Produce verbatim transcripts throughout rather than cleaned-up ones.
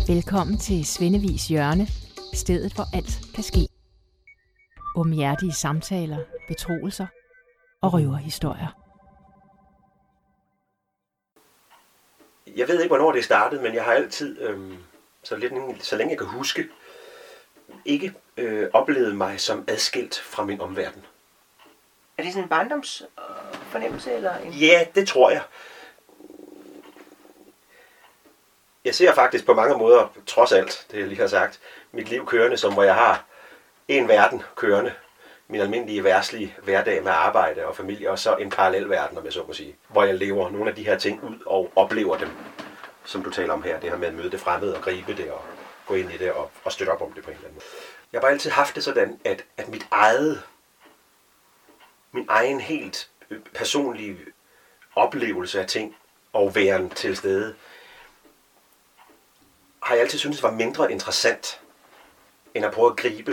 Velkommen til Svendevis Hjørne, stedet hvor alt kan ske. Åbenhjertige samtaler, betroelser og røverhistorier. Jeg ved ikke, hvornår det startede, men jeg har altid, øh, så, lidt, så længe jeg kan huske, ikke øh, oplevet mig som adskilt fra min omverden. Er det sådan en barndomsfornemmelse? Eller en... Ja, det tror jeg. Jeg ser faktisk på mange måder, trods alt, det jeg lige har sagt, mit liv kørende, som hvor jeg har en verden kørende, min almindelige værslige hverdag med arbejde og familie, og så en parallel verden, om jeg så må sige, hvor jeg lever nogle af de her ting ud og oplever dem, som du taler om her, det her med at møde det fremmede og gribe det og gå ind i det og, og støtte op om det på en eller anden måde. Jeg har bare altid haft det sådan, at, at mit eget, min egen helt personlige oplevelse af ting og væren til stede, har jeg altid syntes var mindre interessant, end at prøve at gribe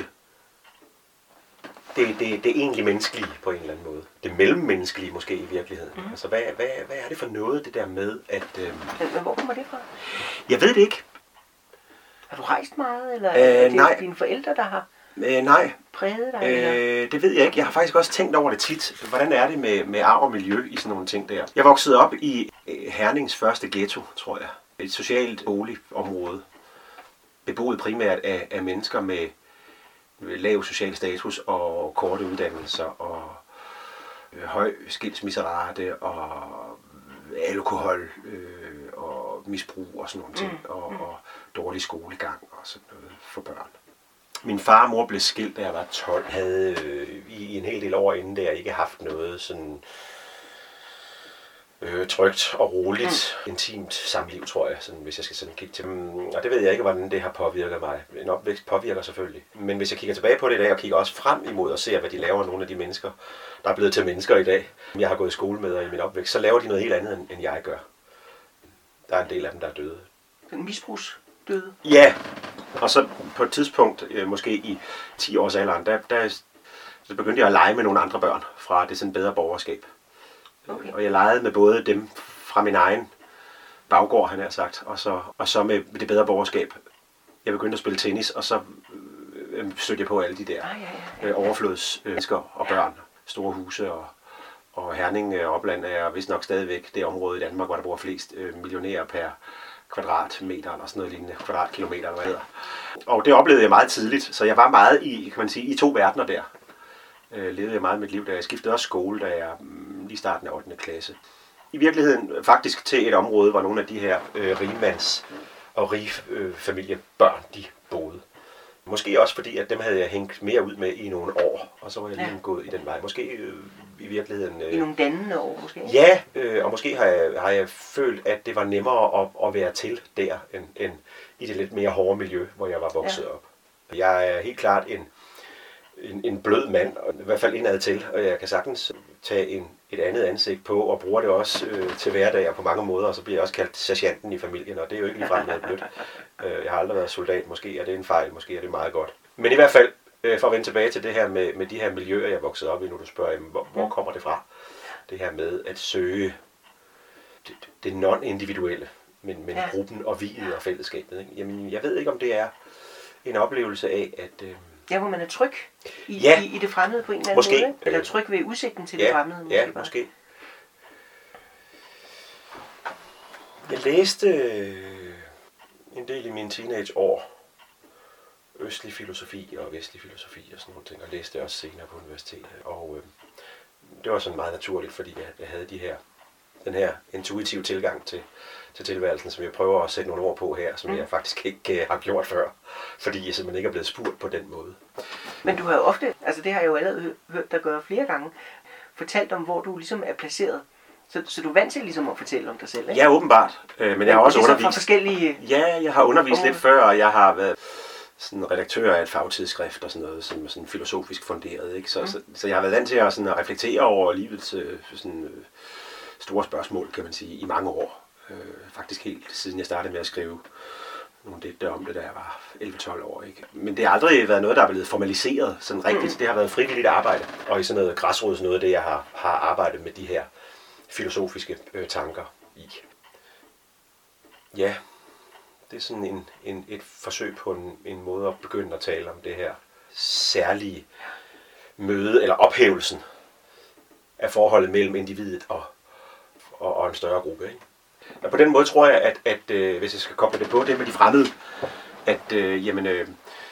det, det, det egentlig menneskelige på en eller anden måde. Det mellemmenneskelige måske i virkeligheden. Mm. Altså, hvad, hvad, hvad er det for noget, det der med, at... Øh... Men hvor kommer det fra? Jeg ved det ikke. Har du rejst meget, eller øh, er det nej. dine forældre, der har øh, nej. præget dig? Øh, det ved jeg ikke. Jeg har faktisk også tænkt over det tit. Hvordan er det med, med arv og miljø i sådan nogle ting der? Jeg voksede op i Hernings første ghetto, tror jeg. Et socialt boligområde. Beboet primært af, af mennesker med lav social status og korte uddannelser og øh, høj skilsmisserate og alkohol øh, og misbrug og sådan nogle ting, mm. og, og dårlig skolegang og sådan noget for børn. Min far og mor blev skilt, da jeg var tolv, havde øh, i en hel del år inden der ikke haft noget sådan øh, trygt og roligt, mm. intimt samliv, tror jeg, sådan, hvis jeg skal sådan kigge til dem. Og det ved jeg ikke, hvordan det har påvirket mig. En opvækst påvirker selvfølgelig. Men hvis jeg kigger tilbage på det i dag, og kigger også frem imod og ser, hvad de laver, nogle af de mennesker, der er blevet til mennesker i dag, jeg har gået i skole med i min opvækst, så laver de noget helt andet, end jeg gør. Der er en del af dem, der er døde. Den misbrugsdøde? Ja, og så på et tidspunkt, måske i ti års alderen, der, der så begyndte jeg at lege med nogle andre børn fra det sådan bedre borgerskab. Okay. Og jeg legede med både dem fra min egen baggård, han har sagt, og så, og så med det bedre borgerskab. Jeg begyndte at spille tennis, og så øh, stødte jeg på alle de der ah, ja, ja, ja. øh, overflodsmennesker øh, og børn, store huse og, og Herning og Opland er vist nok stadigvæk det område i Danmark, hvor der bor flest øh, millionærer per kvadratmeter eller sådan noget lignende, kvadratkilometer eller hvad det hedder. Og det oplevede jeg meget tidligt, så jeg var meget i, kan man sige, i to verdener der. Øh, levede jeg meget af mit liv, da jeg skiftede også skole, da jeg lige i starten af ottende klasse. I virkeligheden faktisk til et område, hvor nogle af de her øh, rigmands- og rigfamiliebørn, øh, de boede. Måske også fordi, at dem havde jeg hængt mere ud med i nogle år, og så var jeg lige ja. gået i den vej. Måske øh, i virkeligheden... Øh, I nogle dannende år, måske? Ja, øh, og måske har jeg, har jeg følt, at det var nemmere at, at være til der, end, end i det lidt mere hårde miljø, hvor jeg var vokset ja. op. Jeg er helt klart en, en, en blød mand, i hvert fald indad til, og jeg kan sagtens tage en, et andet ansigt på, og bruger det også øh, til hverdag og på mange måder, og så bliver jeg også kaldt sergeanten i familien, og det er jo ikke ligefrem noget blødt. Øh, jeg har aldrig været soldat, måske er det en fejl, måske er det meget godt. Men i hvert fald, øh, for at vende tilbage til det her med, med de her miljøer, jeg voksede op i, nu du spørger, jamen, hvor, hvor kommer det fra? Det her med at søge det, det non-individuelle, men, men ja. gruppen og viget og fællesskabet. Ikke? Jamen, jeg ved ikke, om det er en oplevelse af, at... Øh, Ja, hvor man er tryg i, ja, i, i det fremmede på en eller anden måske, måde. Eller tryg ved udsigten til ja, det fremmede. Måske ja, bare. måske. Jeg læste en del i mine teenageår østlig filosofi og vestlig filosofi og sådan nogle ting, og læste også senere på universitetet. Og øh, det var sådan meget naturligt, fordi jeg, jeg havde de her, den her intuitive tilgang til, til tilværelsen, som jeg prøver at sætte nogle ord på her, som mm. jeg faktisk ikke uh, har gjort før, fordi jeg simpelthen ikke er blevet spurgt på den måde. Men du har jo ofte, altså det har jeg jo allerede hørt dig gøre flere gange, fortalt om, hvor du ligesom er placeret. Så, så du er vant til ligesom at fortælle om dig selv, ikke? Ja, åbenbart. Øh, men, men jeg har også undervist. Fra forskellige... Ja, jeg har undervist lidt før, og jeg har været sådan redaktør af et fagtidsskrift og sådan noget, som er sådan filosofisk funderet, ikke? Så, mm. så, så jeg har været vant til at, sådan, at reflektere over livets øh, sådan, øh, store spørgsmål, kan man sige, i mange år. Øh, faktisk helt siden jeg startede med at skrive nogle digte om det, da jeg var elleve tolv år. Ikke? Men det har aldrig været noget, der er blevet formaliseret sådan rigtigt. Mm. Det har været frivilligt arbejde, og i sådan noget græsrods noget af det, jeg har, har arbejdet med de her filosofiske øh, tanker i. Ja, Det er sådan en, en, et forsøg på en, en måde at begynde at tale om det her særlige møde, eller ophævelsen af forholdet mellem individet og, og, og en større gruppe. Ikke? Og på den måde tror jeg, at, at øh, hvis jeg skal koble det på, det med de fremmede, at øh, jamen, øh,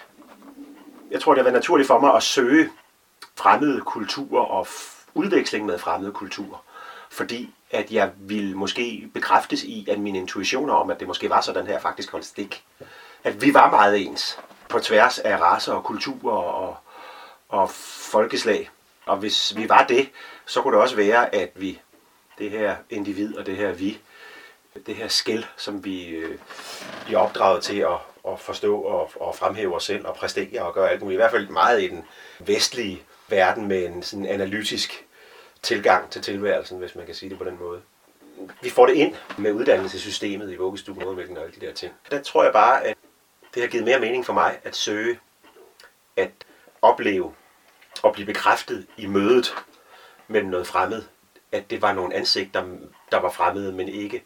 jeg tror, det har været naturligt for mig at søge fremmede kulturer og f- udveksling med fremmede kulturer. Fordi at jeg ville måske bekræftes i, at mine intuitioner om, at det måske var sådan her, faktisk holdt stik. At vi var meget ens på tværs af racer og kulturer og, og folkeslag. Og hvis vi var det, så kunne det også være, at vi, det her individ og det her vi, det her skel, som vi øh, bliver opdraget til at, at forstå og, og fremhæve os selv og præstere og gøre alt muligt. I hvert fald meget i den vestlige verden med en sådan analytisk tilgang til tilværelsen, hvis man kan sige det på den måde. Vi får det ind med uddannelsessystemet i vuggestuen, modermælken og alle de der ting. Der tror jeg bare, at det har givet mere mening for mig at søge, at opleve og blive bekræftet i mødet mellem noget fremmed. At det var nogle ansigter, der var fremmede, men ikke,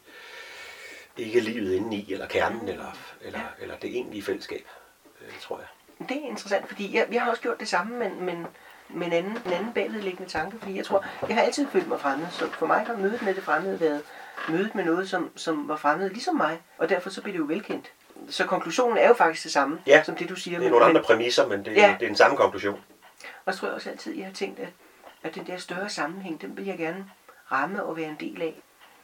ikke livet indeni, eller kernen, eller, eller, eller det egentlige fællesskab, det tror jeg. Det er interessant, fordi jeg, jeg har også gjort det samme, men, men med en anden, en anden bagvedliggende tanke, fordi jeg tror, jeg har altid følt mig fremmed, så for mig har mødet med det fremmede været mødet med noget, som, som var fremmed ligesom mig, og derfor så blev det jo velkendt. Så konklusionen er jo faktisk det samme, ja, som det du siger. Det er nogle men, andre præmisser, men det, ja. det er den samme konklusion. Og så tror jeg også altid, jeg har tænkt, at, at den der større sammenhæng, den vil jeg gerne ramme og være en del af.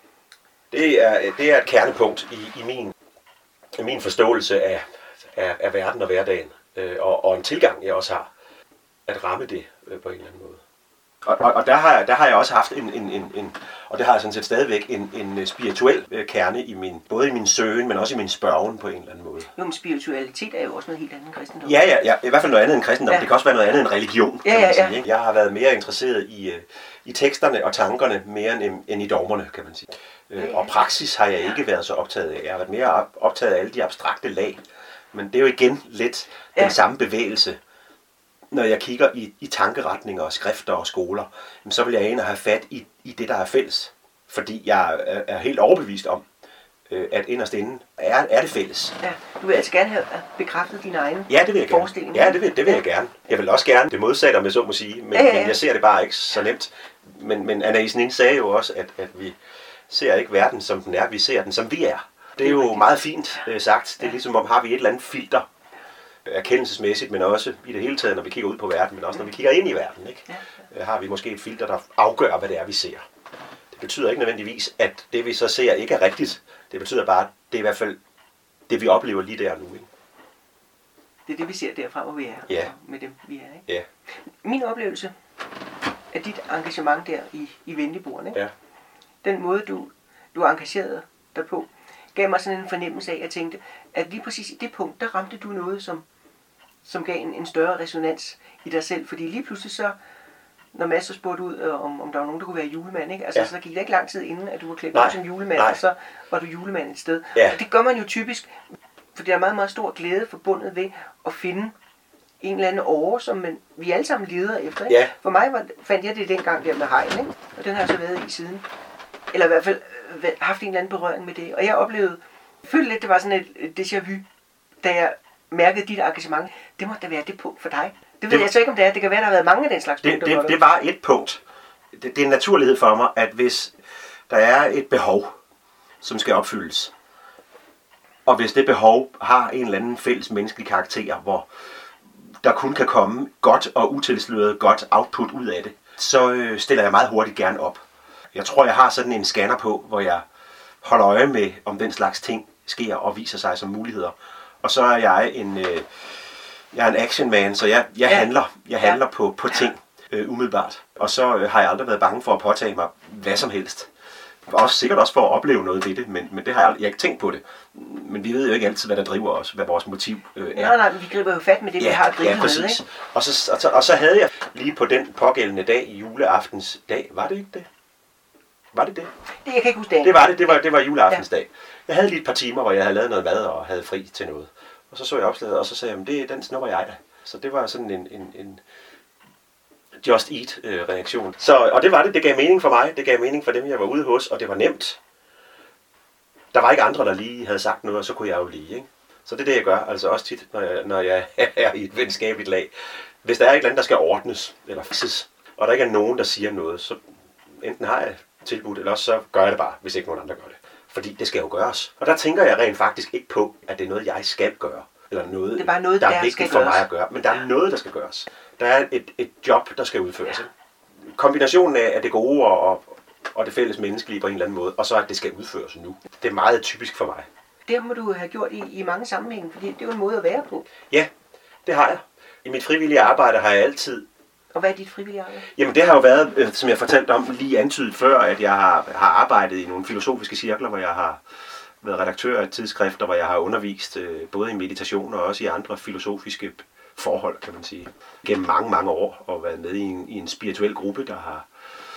Det er, det er et kernepunkt i, i, min, i min forståelse af, af, af verden og hverdagen, øh, og, og en tilgang, jeg også har, at ramme det øh, på en eller anden måde. Og, og, og der, har jeg, der har jeg også haft en, en, en, en og det har jeg sådan set stadigvæk, en, en spirituel øh, kerne, i min, både i min søgen, men også i min spørgen på en eller anden måde. Jo, men spiritualitet er jo også noget helt andet end kristendom. Ja, ja, ja, i hvert fald noget andet end kristendom. Ja. Det kan også være noget andet end religion, kan ja, ja, man sige. Ja. Ikke? Jeg har været mere interesseret i, øh, i teksterne og tankerne, mere end, end i dogmerne, kan man sige. Ja, ja. Og praksis har jeg ikke været så optaget af. Jeg har været mere optaget af alle de abstrakte lag. Men det er jo igen lidt den ja. samme bevægelse. Når jeg kigger i, i tankeretninger og skrifter og skoler, så vil jeg ind og have fat i, i det, der er fælles. Fordi jeg er, er helt overbevist om, øh, at inderst inde er, er det fælles. Ja, du vil altså gerne have bekræftet dine egne ja, det vil jeg forestillinger. Ja, det vil, det vil ja. jeg gerne. Jeg vil også gerne det modsatte, om jeg så må sige, men, ja, ja, ja. men jeg ser det bare ikke så nemt. Men, men Anna Isen sagde jo også, at, at vi ser ikke verden, som den er, vi ser den, som vi er. Det er jo meget fint øh, sagt. Det er ligesom om, har vi et eller andet filter, erkendelsesmæssigt, men også i det hele taget, når vi kigger ud på verden, men også når vi kigger ind i verden, ikke? Ja. har vi måske et filter, der afgør, hvad det er, vi ser. Det betyder ikke nødvendigvis, at det, vi så ser, ikke er rigtigt. Det betyder bare, at det er i hvert fald det, vi oplever lige der nu. Ikke? Det er det, vi ser derfra, hvor vi er, ja. med dem, vi er. Ikke? Ja. Min oplevelse af dit engagement der i, i Venligboerne, ikke? Ja. Den måde, du, du engagerede dig på, gav mig sådan en fornemmelse af, at jeg tænkte, at lige præcis i det punkt, der ramte du noget, som, som gav en, en større resonans i dig selv. Fordi lige pludselig så, når Mads så spurgte ud, om, om der var nogen, der kunne være julemand, ikke? Altså, ja. så gik det ikke lang tid inden, at du var klædt op som julemand, Nej. og så var du julemand et sted. Ja. Og det gør man jo typisk, fordi der er meget, meget stor glæde forbundet ved at finde en eller anden åre, som man, vi alle sammen leder efter. Ikke? Ja. For mig var, fandt jeg det dengang der med hegn, ikke? Og den har jeg så været i siden. Eller i hvert fald øh, haft en eller anden berøring med det. Og jeg oplevede, jeg følte lidt, det var sådan et déjà vu, da jeg mærkede dit engagement. Det måtte da være det punkt for dig. Det ved det, jeg så ikke, om det er. Det kan være, der har været mange af den slags det, punkter. Det, det var et punkt. Det, det er en naturlighed for mig, at hvis der er et behov, som skal opfyldes, og hvis det behov har en eller anden fælles menneskelig karakter, hvor der kun kan komme godt og utilsløret godt output ud af det, så øh, stiller jeg meget hurtigt gerne op. Jeg tror, jeg har sådan en scanner på, hvor jeg holder øje med, om den slags ting sker og viser sig som muligheder. Og så er jeg en, øh, jeg er en action man, så jeg, jeg ja. handler, jeg handler ja. på, på ting øh, umiddelbart. Og så øh, har jeg aldrig været bange for at påtage mig hvad som helst. Også sikkert også for at opleve noget ved det, men, men det har jeg, aldrig, jeg har ikke tænkt på det. Men vi ved jo ikke altid, hvad der driver os, hvad vores motiv øh, er. Nej, nej, men vi griber jo fat med det, ja, vi har grinet ja, præcis. med, ikke? Og så, og, så, og så havde jeg lige på den pågældende dag, i juleaftens dag, var det ikke det? Var det det? Det jeg kan ikke huske dagen. Det var det, det var, det var juleaftensdag. Ja. Jeg havde lige et par timer, hvor jeg havde lavet noget mad og havde fri til noget. Og så så jeg opslaget, og så sagde jeg, det, den snupper jeg da. Så det var sådan en, en, en just eat øh, reaktion. Så, og det var det, det gav mening for mig, det gav mening for dem, jeg var ude hos, og det var nemt. der var ikke andre, der lige havde sagt noget, og så kunne jeg jo lige, ikke? Så det er det, jeg gør, altså også tit, når jeg, når jeg er i et venskabeligt lag. Hvis der er et eller andet, der skal ordnes, eller fikses, og der ikke er nogen, der siger noget, så enten har jeg tilbudt, eller også så gør jeg det bare, hvis ikke nogen andre gør det. Fordi det skal jo gøres. Og der tænker jeg rent faktisk ikke på, at det er noget, jeg skal gøre. Eller noget, det er bare noget, der er der vigtigt for mig at gøre. Men der er noget, der skal gøres. Der er et, et job, der skal udføres. Ja. Kombinationen af, af det gode og, og det fælles menneskelige på en eller anden måde, og så at det skal udføres nu. Det er meget typisk for mig. Det må du have gjort i, i mange sammenhænge, fordi det er jo en måde at være på. Ja, det har jeg. I mit frivillige arbejde har jeg altid... Og hvad er dit frivillige arbejde? Jamen det har jo været, som jeg fortalte om lige antydet før, at jeg har, har arbejdet i nogle filosofiske cirkler, hvor jeg har været redaktør af tidsskrifter, hvor jeg har undervist både i meditation og også i andre filosofiske forhold, kan man sige. Gennem mange, mange år og været med i en, i en spirituel gruppe, der har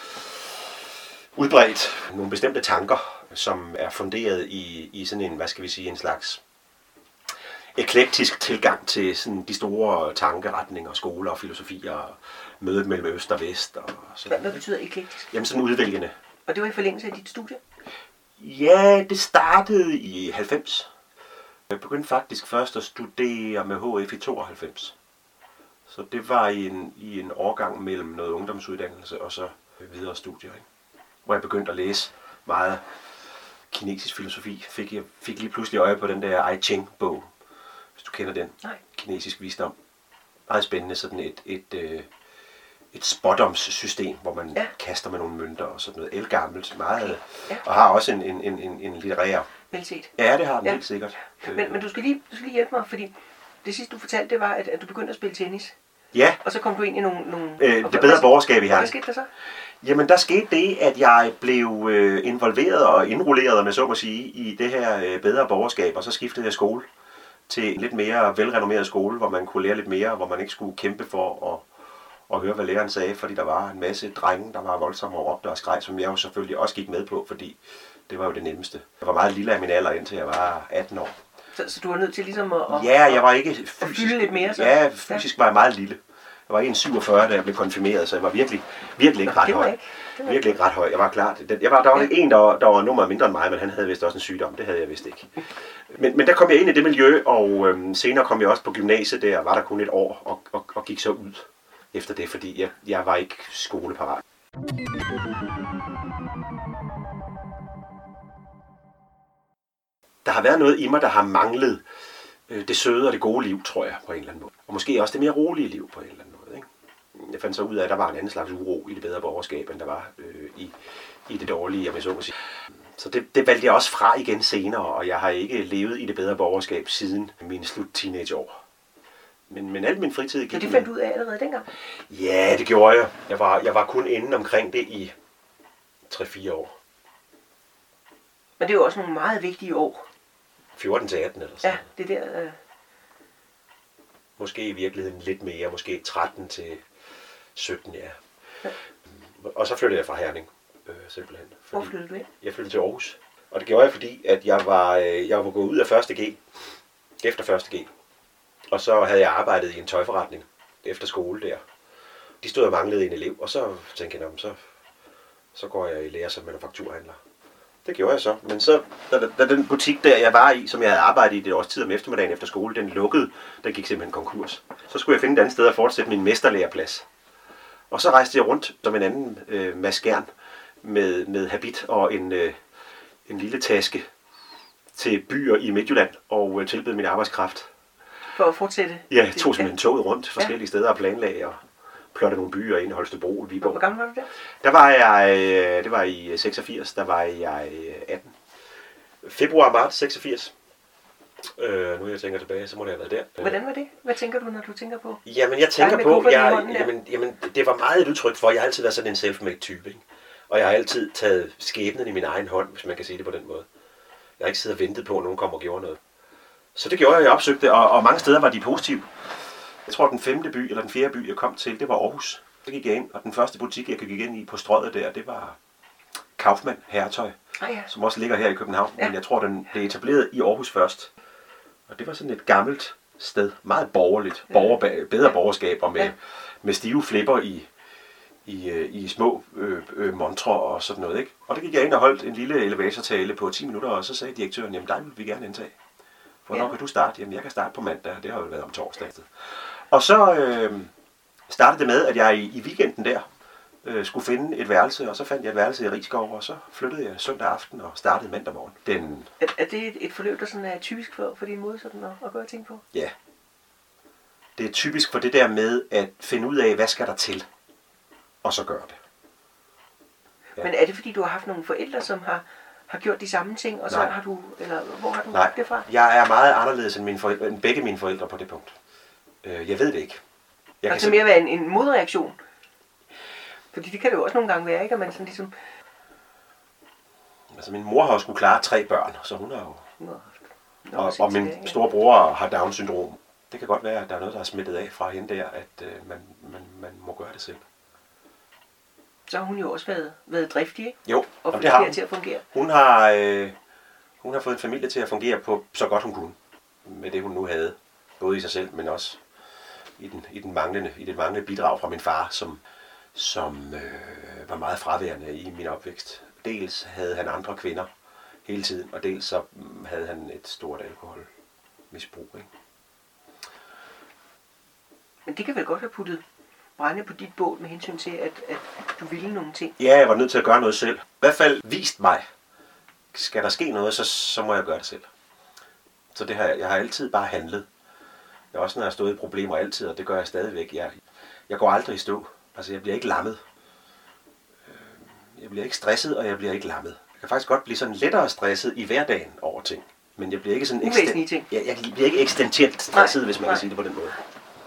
udbredt nogle bestemte tanker, som er funderet i, i sådan en, hvad skal vi sige, en slags eklektisk tilgang til sådan de store tankeretninger, skoler og filosofier, og mødet mellem øst og vest. Og sådan. Hvad betyder eklektisk? Jamen sådan udvælgende. Og det var i forlængelse af dit studie? Ja, det startede i halvfems. Jeg begyndte faktisk først at studere med H F i tooghalvfems. Så det var i en, i en årgang mellem noget ungdomsuddannelse og så videre studier, ikke? Hvor jeg begyndte at læse meget kinesisk filosofi. Fik jeg fik lige pludselig øje på den der I Ching-bog, hvis du kender den. Nej. Kinesisk visdom. Meget spændende, sådan et, et, et, et spådomssystem, hvor man ja. kaster med nogle mønter og sådan noget ældgammelt. Meget, ja. Og har også en, en, en, en, en litterær kvalitet. Ja, det har den ja. helt sikkert. Men, men du, skal lige, du skal lige hjælpe mig, fordi det sidste du fortalte, det var, at, at du begyndte at spille tennis. Ja. Og så kom du ind i nogle... nogle øh, det bedre borgerskab i her. Hvad skete der så? Jamen, der skete det, at jeg blev øh, involveret og indrulleret, med så må sige, i det her øh, bedre borgerskab, og så skiftede jeg skole til en lidt mere velrenommeret skole, hvor man kunne lære lidt mere, hvor man ikke skulle kæmpe for at, at høre, hvad læreren sagde, fordi der var en masse drenge, der var voldsomme og råbte og skreg, som jeg jo selvfølgelig også gik med på, fordi det var jo det nemmeste. Jeg var meget lille af min alder, indtil jeg var atten år. Så, så du var nødt til ligesom at... at ja, jeg var ikke fysisk... At fylde lidt mere, så? Ja, fysisk var jeg meget lille. Jeg var en komma syvogfyrre, da jeg blev konfirmeret, så jeg var virkelig, virkelig ikke ret høj. Virkelig ikke ret høj. Jeg var klart. Jeg var, der var en, der var, der var nummer mindre end mig, men han havde vist også en sygdom. Det havde jeg vist ikke. Men, men der kom jeg ind i det miljø, og øhm, senere kom jeg også på gymnasiet. Der var der kun et år, og, og, og gik så ud efter det, fordi jeg, jeg var ikke skoleparat. Der har været noget i mig, der har manglet øh, det søde og det gode liv, tror jeg, på en eller anden måde. Og måske også det mere rolige liv på en eller anden måde, ikke? Jeg fandt så ud af, at der var en anden slags uro i det bedre borgerskab, end der var øh, i, i det dårlige, jeg vil så må sige. Så det, det valgte jeg også fra igen senere, og jeg har ikke levet i det bedre borgerskab siden mine slut teenageår. Men, men al min fritid gik... Så det fandt du ud af allerede dengang? Ja, det gjorde jeg. Jeg var, jeg var kun inde omkring det i tre fire år. Men det er jo også nogle meget vigtige år. fjorten til atten eller sådan. Ja, det der... Øh... Måske i virkeligheden lidt mere, måske tretten til sytten, ja. ja. Og så flyttede jeg fra Herning, øh, simpelthen. Hvor flyttede du ind? Jeg flyttede til Aarhus. Og det gjorde jeg, fordi at jeg var, øh, jeg var gået ud af første G, efter første G. Og så havde jeg arbejdet i en tøjforretning efter skole der. De stod og manglede en elev, og så tænkte jeg, så, så går jeg i lære som manufakturhandler. Det gjorde jeg så. Men så, da, da den butik der, jeg var i, som jeg havde arbejdet i det års tid om eftermiddagen efter skole, den lukkede, den gik simpelthen konkurs. Så skulle jeg finde et andet sted at fortsætte min mesterlæreplads. Og så rejste jeg rundt som en anden øh, maskern med, med habit og en, øh, en lille taske til byer i Midtjylland og øh, tilbød min arbejdskraft. For at fortsætte? Ja, tog simpelthen toget rundt forskellige ja. steder og planlagde og plottede nogle byer ind i Holstebro og Viborg. Hvor gammel var du der? Der var jeg, øh, det var i seksogfirs, der var jeg atten. Februar, marts seksogfirs. Øh, nu jeg tænker tilbage, så må det have været der. Hvordan var det? Hvad tænker du, når du tænker på? Jamen, jeg tænker på, jeg, jamen, jamen, det var meget et udtryk for, jeg har altid været sådan en self-made type, ikke? Og jeg har altid taget skæbnen i min egen hånd, hvis man kan sige det på den måde. Jeg har ikke siddet og ventet på, at nogen kom og gjorde noget. Så det gjorde jeg, jeg opsøgte, og, og mange steder var de positive. Jeg tror, den femte by, eller den fjerde by, jeg kom til, det var Aarhus. Så gik jeg ind, og den første butik, jeg gik ind i på Strøget der, det var Kaufmann Herretøj, ah, ja. som også ligger her i København. Ja. Men jeg tror, den blev etableret i Aarhus først. Og det var sådan et gammelt sted, meget borgerligt, borger, bedre borgerskab, og med, ja. med stive flipper i, i, øh, i små øh, øh, montrer og sådan noget, ikke? Og der gik jeg ind og holdt en lille elevatortale på ti minutter, og så sagde direktøren, jamen dig vil vi gerne indtage. Hvornår ja. kan du starte? Jamen jeg kan starte på mandag, det har jo været om torsdag. Og så øh, startede det med, at jeg i, i weekenden der øh, skulle finde et værelse, og så fandt jeg et værelse i Risskov, og så flyttede jeg søndag aften og startede mandag morgen. Den... Er, er det et, et forløb, der sådan er typisk for, for din måde sådan at, at gøre ting på? Ja. Det er typisk for det der med at finde ud af, hvad skal der til, og så gøre det. Ja. Men er det fordi, du har haft nogle forældre, som har, har gjort de samme ting, og så Nej. har du, eller hvor har du Nej. det fra? Jeg er meget anderledes end, mine forældre, end begge mine forældre på det punkt. Jeg ved det ikke. Jeg altså mere være en, en modreaktion? Fordi det kan det jo også nogle gange være, ikke? At man sådan ligesom... Altså min mor har jo skulle klare tre børn, så hun har jo... Nå, og, og min store bror har Down-syndrom. Det kan godt være, at der er noget, der er smittet af fra hende der, at øh, man, man, man må gøre det selv. Så har hun jo også været, været driftig, ikke? Jo, og, og det har hun. Til at fungere. Hun har, øh, hun har fået en familie til at fungere på så godt hun kunne, med det hun nu havde. Både i sig selv, men også i, den, i, den manglende, i det manglende bidrag fra min far, som, som øh, var meget fraværende i min opvækst. Dels havde han andre kvinder hele tiden, og dels så havde han et stort alkoholmisbrug, ikke? Men det kan vel godt have puttet brænde på dit bål med hensyn til, at, at du ville nogle ting? Ja, jeg var nødt til at gøre noget selv. I hvert fald vist mig. Skal der ske noget, så, så må jeg gøre det selv. Så det har jeg, jeg har altid bare handlet. Jeg har også, når jeg har stået i problemer altid, og det gør jeg stadigvæk. Jeg, jeg går aldrig i stå. Altså, jeg bliver ikke lammet. Jeg bliver ikke stresset, og jeg bliver ikke lammet. Jeg kan faktisk godt blive sådan lettere stresset i hverdagen over ting. Men jeg bliver ikke sådan... Uvæsentlige ting. Jeg, jeg bliver ikke eksistentielt stresset, nej, hvis man nej. kan sige det på den måde.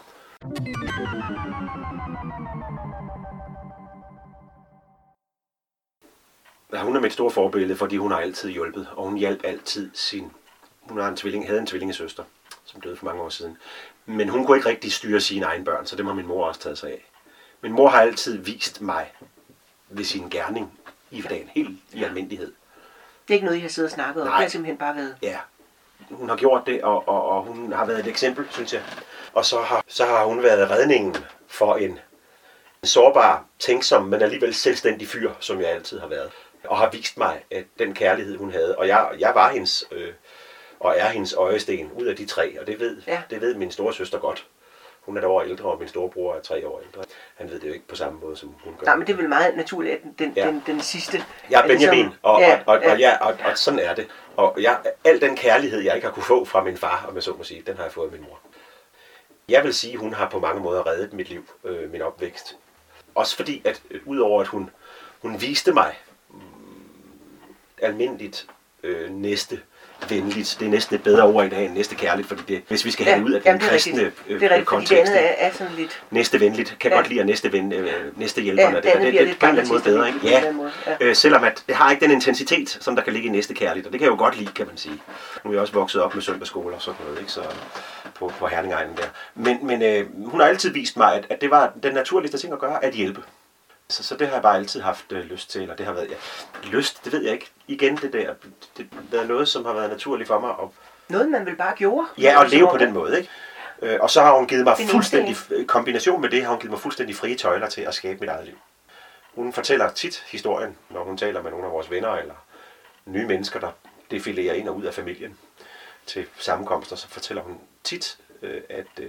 Ja, hun er mit store forbillede, fordi hun har altid hjulpet, og hun hjalp altid sin... Hun har en tvilling, havde en tvillingesøster, som døde for mange år siden. Men hun kunne ikke rigtig styre sine egne børn, så det må min mor også taget sig af. Min mor har altid vist mig ved sin gerning i dagen, helt i almindelighed. Det er ikke noget, I har siddet og snakket om, det har simpelthen bare været... Ja, hun har gjort det, og, og, og hun har været et eksempel, synes jeg. Og så har, så har hun været redningen for en, en sårbar, tænksom, men alligevel selvstændig fyr, som jeg altid har været. Og har vist mig, at den kærlighed, hun havde, og jeg, jeg var hendes, øh, og er hendes øjesten ud af de tre, og det ved, ja. det ved min store søster godt. Hun er et år ældre, og min storebror er tre år ældre. Han ved det jo ikke på samme måde, som hun gør. Nej, men det er vel meget naturligt, at den, ja. den, den sidste... Jeg er Benjamin, ligesom, og, ja, og, og, ja. og, ja, og, og sådan er det. Og jeg, al den kærlighed, jeg ikke har kunne få fra min far, om jeg så må sige, den har jeg fået af min mor. Jeg vil sige, at hun har på mange måder reddet mit liv, øh, min opvækst. Også fordi, at øh, udover at hun, hun viste mig mm, almindeligt øh, næste venligt. Det er næsten et bedre ord i dag end næste kærligt, fordi det, hvis vi skal have ja, det ud af jamen, den kristne øh, det er rigtigt, kontekst. Det er, er sådan lidt... Næste venligt. Kan ja. godt lide at næste, ven, øh, næste hjælperne. Ja, det, det, det, det, det på en eller anden måde bedre, ikke? Ja, ja. Øh, selvom at det har ikke den intensitet, som der kan ligge i næste kærligt, og det kan jeg jo godt lide, kan man sige. Nu er jeg også vokset op med søndagsskole og sådan noget, ikke? Så på, på Herningegnen der. Men, men øh, hun har altid vist mig, at, at det var den naturligste ting at gøre, at hjælpe. Så, så det har jeg bare altid haft øh, lyst til, eller det har været, ja, lyst, det ved jeg ikke. Igen det der, det, det er noget, som har været naturligt for mig. Og, noget, man vel bare gjorde. Ja, og leve på den måde, ikke? Øh, og så har hun givet mig det fuldstændig, i kombination med det, har hun givet mig fuldstændig frie tøjler til at skabe mit eget liv. Hun fortæller tit historien, når hun taler med nogle af vores venner, eller nye mennesker, der defilerer ind og ud af familien til sammenkomster, så fortæller hun tit, øh, at... Øh,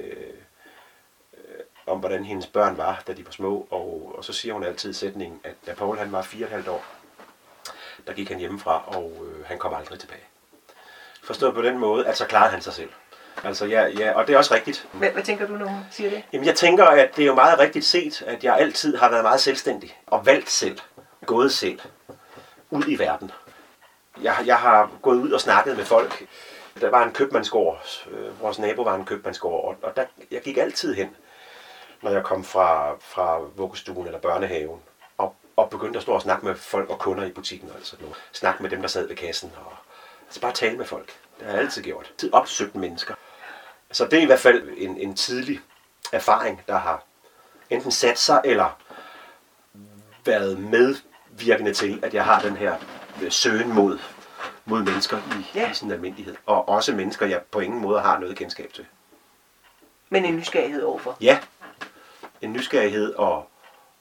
om hvordan hendes børn var, da de var små, og, og så siger hun altid sætningen, at da Paul han var fire og et halvt år, der gik han hjemmefra, og øh, han kom aldrig tilbage. Forstået på den måde, at så klarede han sig selv. Altså ja, ja, og det er også rigtigt. Hvad, hvad tænker du, når hun siger det? Jamen jeg tænker, at det er jo meget rigtigt set, at jeg altid har været meget selvstændig, og valgt selv, gået selv, ud i verden. Jeg, jeg har gået ud og snakket med folk. Der var en købmandsgård, øh, vores nabo var en købmandsgård, og, og der, jeg gik altid hen, når jeg kom fra, fra vuggestuen eller børnehaven, og, og begyndte at stå og snakke med folk og kunder i butikken og sådan noget. Snakke med dem, der sad ved kassen, og altså bare tale med folk. Det har jeg altid gjort. Tid opsøgt mennesker. Så det er i hvert fald en, en tidlig erfaring, der har enten sat sig, eller været medvirkende til, at jeg har den her søgen mod, mod mennesker i, ja. i sin almindelighed. Og også mennesker, jeg på ingen måde har noget kendskab til. Men en nysgerrighed overfor? Ja. En nysgerrighed og,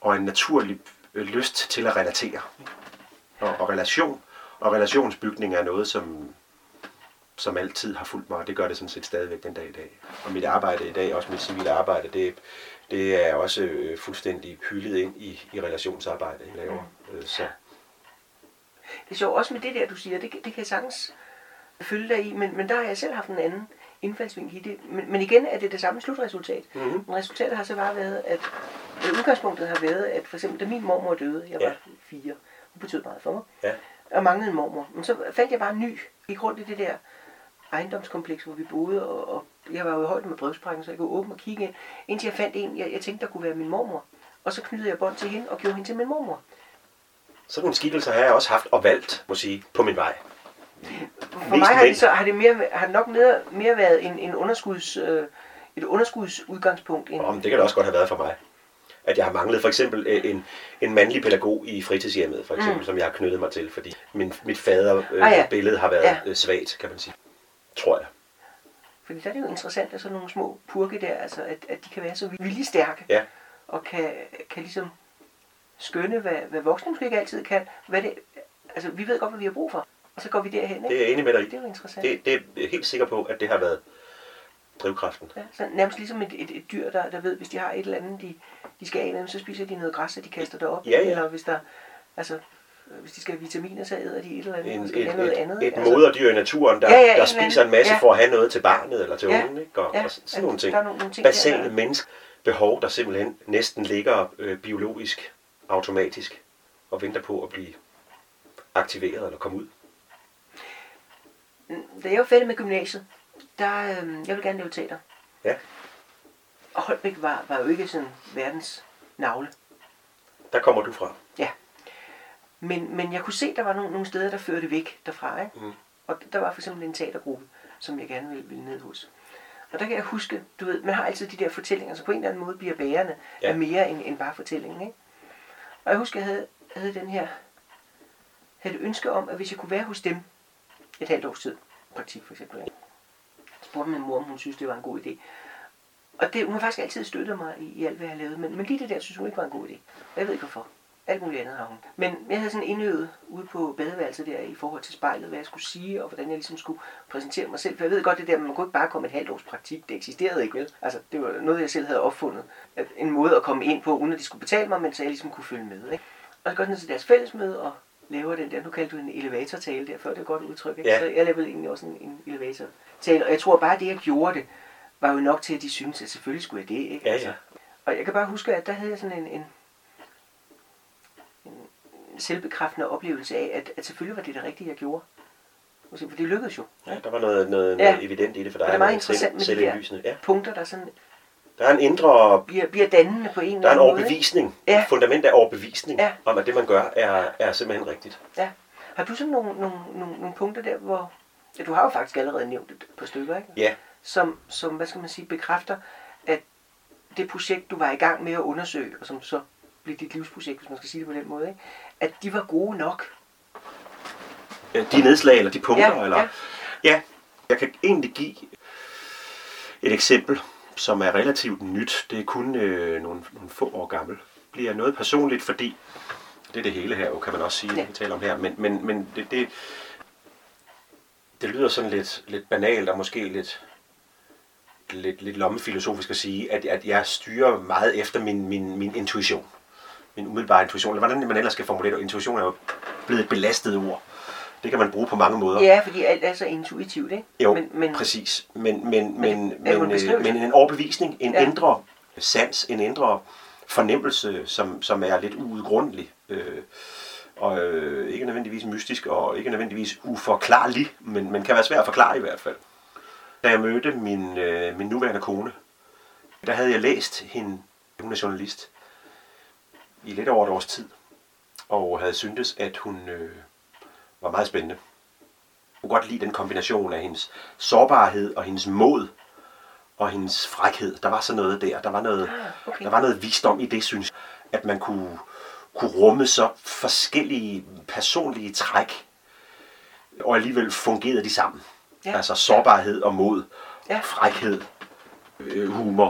og en naturlig lyst til at relatere. Og, og relation og relationsbygning er noget, som, som altid har fulgt mig, og det gør det sådan set stadigvæk den dag i dag. Og mit arbejde i dag, også mit civile arbejde, det, det er også fuldstændig hyldet ind i, i relationsarbejde, jeg laver. Så. Det er sjovt, også med det der, du siger, det, det kan jeg sagtens følge dig i, men, men der har jeg selv haft en anden indfaldsvinkel i det. Men, men igen er det det samme slutresultat. Mm-hmm. Men resultatet har så bare været, at udgangspunktet har været, at for eksempel da min mormor døde, jeg var ja. fire, hun betød meget for mig, ja. og manglede en mormor. Men så fandt jeg bare ny, gik rundt i det der ejendomskompleks, hvor vi boede, og, og jeg var jo i højde med brevsprækken, så jeg kunne åbne og kigge ind, indtil jeg fandt en, jeg, jeg tænkte, der kunne være min mormor. Og så knyttede jeg bånd til hende og gjorde hende til min mormor. Sådan nogle skikkelser har jeg også haft og valgt, må sige, på min vej. For mig har det, så, har det, mere, har det nok mere, mere været en, en underskuds, øh, et underskudsudgangspunkt. End... Om, det kan det også godt have været for mig. At jeg har manglet for eksempel en, en mandlig pædagog i fritidshjemmet, for eksempel, mm. som jeg har knyttet mig til, fordi min, mit faderbillede øh, ah, ja. har været ja. svagt, kan man sige. Tror jeg. Fordi der er det jo interessant, at sådan nogle små purke der, altså at, at de kan være så viljestærke, ja. og kan, kan ligesom skønne, hvad, hvad voksne måske ikke altid kan. Hvad det, altså vi ved godt, hvad vi har brug for, og så går vi derhen. Ikke? Det er jeg enig med dig i. Det er jo interessant. Det, det er jeg helt sikker på, at det har været drivkraften. Ja, så nærmest ligesom et, et, et dyr, der, der ved, hvis de har et eller andet, de, de skal af med, så spiser de noget græs, og de kaster det op. Ja, ja. Eller hvis der, altså, hvis de skal have vitaminer, så æder de et eller andet, en, og skal et, have noget et, andet. Et altså, moderdyr i naturen, der, ja, ja, der spiser en masse ja. for at have noget til barnet eller til ja. ungen. Ikke? Og, ja. og sådan nogle ting. Der er nogle, nogle ting basale der, menneskebehov, der simpelthen næsten ligger øh, biologisk, automatisk, og venter på at blive aktiveret eller komme ud. Da jeg var færdig med gymnasiet, der, øh, jeg ville gerne lave teater. Ja. Og Holbæk var, var jo ikke sådan verdens navle. Der kommer du fra. Ja. Men, men jeg kunne se, at der var nogle, nogle steder, der førte væk derfra. Ikke? Mm. Og der var for eksempel en teatergruppe, som jeg gerne ville, ville ned hos. Og der kan jeg huske, du ved, man har altid de der fortællinger, så på en eller anden måde bliver bærende ja. af mere end, end bare fortællingen. Ikke? Og jeg husker, at jeg havde, havde den her, havde et ønske om, at hvis jeg kunne være hos dem et halvt års tid, praktik for eksempel, ikke? Spurgte min mor, om hun synes, det var en god idé. Og det, hun har faktisk altid støttet mig i, i alt, hvad jeg har lavet. Men, men lige det der, synes hun ikke var en god idé. Og jeg ved ikke hvorfor. Alt muligt andet har hun. Men jeg havde sådan indøvet ude på badeværelset der i forhold til spejlet, hvad jeg skulle sige, og hvordan jeg ligesom skulle præsentere mig selv. For jeg ved godt det der, man kunne ikke bare komme et halvt års praktik. Det eksisterede ikke, vel? Altså, det var noget, jeg selv havde opfundet. At en måde at komme ind på, uden at de skulle betale mig, men så jeg ligesom kunne følge med. Ikke? Og så går jeg ned til deres fællesmøde og laver den der, nu kaldte du en elevatortale der, før det er godt udtryk. Ikke? Ja. Så jeg lavede egentlig også en, en elevatortale. Og jeg tror bare, det jeg gjorde det, var jo nok til, at de syntes, at selvfølgelig skulle jeg det. Ikke? Ja, ja. Altså, og jeg kan bare huske, at der havde jeg sådan en, en selvbekræftende oplevelse af, at, at selvfølgelig var det det rigtige, jeg gjorde. For det lykkedes jo. Ja, der var noget, noget, noget ja. evident i det for dig. Og det er meget interessant med de der ja. punkter, der sådan... Der er en indre... Bliver, bliver dannende på en eller anden Der er en måde, overbevisning. Ja. Fundament af overbevisning ja. om, at det man gør, er, er simpelthen rigtigt. Ja. Har du sådan nogle, nogle, nogle, nogle punkter der, hvor... Ja, du har jo faktisk allerede nævnt et par stykker, ikke? Ja. Som, som, hvad skal man sige, bekræfter, at det projekt, du var i gang med at undersøge, og som så blev dit livsprojekt, hvis man skal sige det på den måde, ikke? At de var gode nok. De nedslag, eller de punkter, ja, eller... Ja. ja, jeg kan egentlig give et eksempel, som er relativt nyt. Det er kun øh, nogle, nogle få år gammel. Det bliver noget personligt, fordi det er det hele her, kan man også sige, ja. vi taler om her. Men, men, men det, det, det lyder sådan lidt, lidt banalt og måske lidt, lidt, lidt lommefilosofisk at sige, at, at jeg styrer meget efter min, min, min intuition. Min umiddelbare intuition. Eller hvordan man ellers skal formulere det. Intuition er jo blevet et belastet ord. Det kan man bruge på mange måder. Ja, fordi alt er så intuitivt, ikke? Jo, men, men, præcis. Men, men, men, men, men, øh, men en overbevisning, en ja. indre sans, en indre fornemmelse, som, som er lidt uudgrundelig. Øh, og øh, ikke nødvendigvis mystisk, og ikke nødvendigvis uforklarlig, men, men kan være svær at forklare i hvert fald. Da jeg mødte min, øh, min nuværende kone, der havde jeg læst hende, hun er journalist, i lidt over et års tid, og havde syntes, at hun øh, var meget spændende. Hun kunne godt lide den kombination af hendes sårbarhed og hendes mod og hendes frækhed. Der var sådan noget der. Der var noget, okay. der var noget visdom i det, synes jeg. At man kunne, kunne rumme så forskellige personlige træk, og alligevel fungerede de sammen. Ja. Altså sårbarhed og mod, ja. frækhed, humor,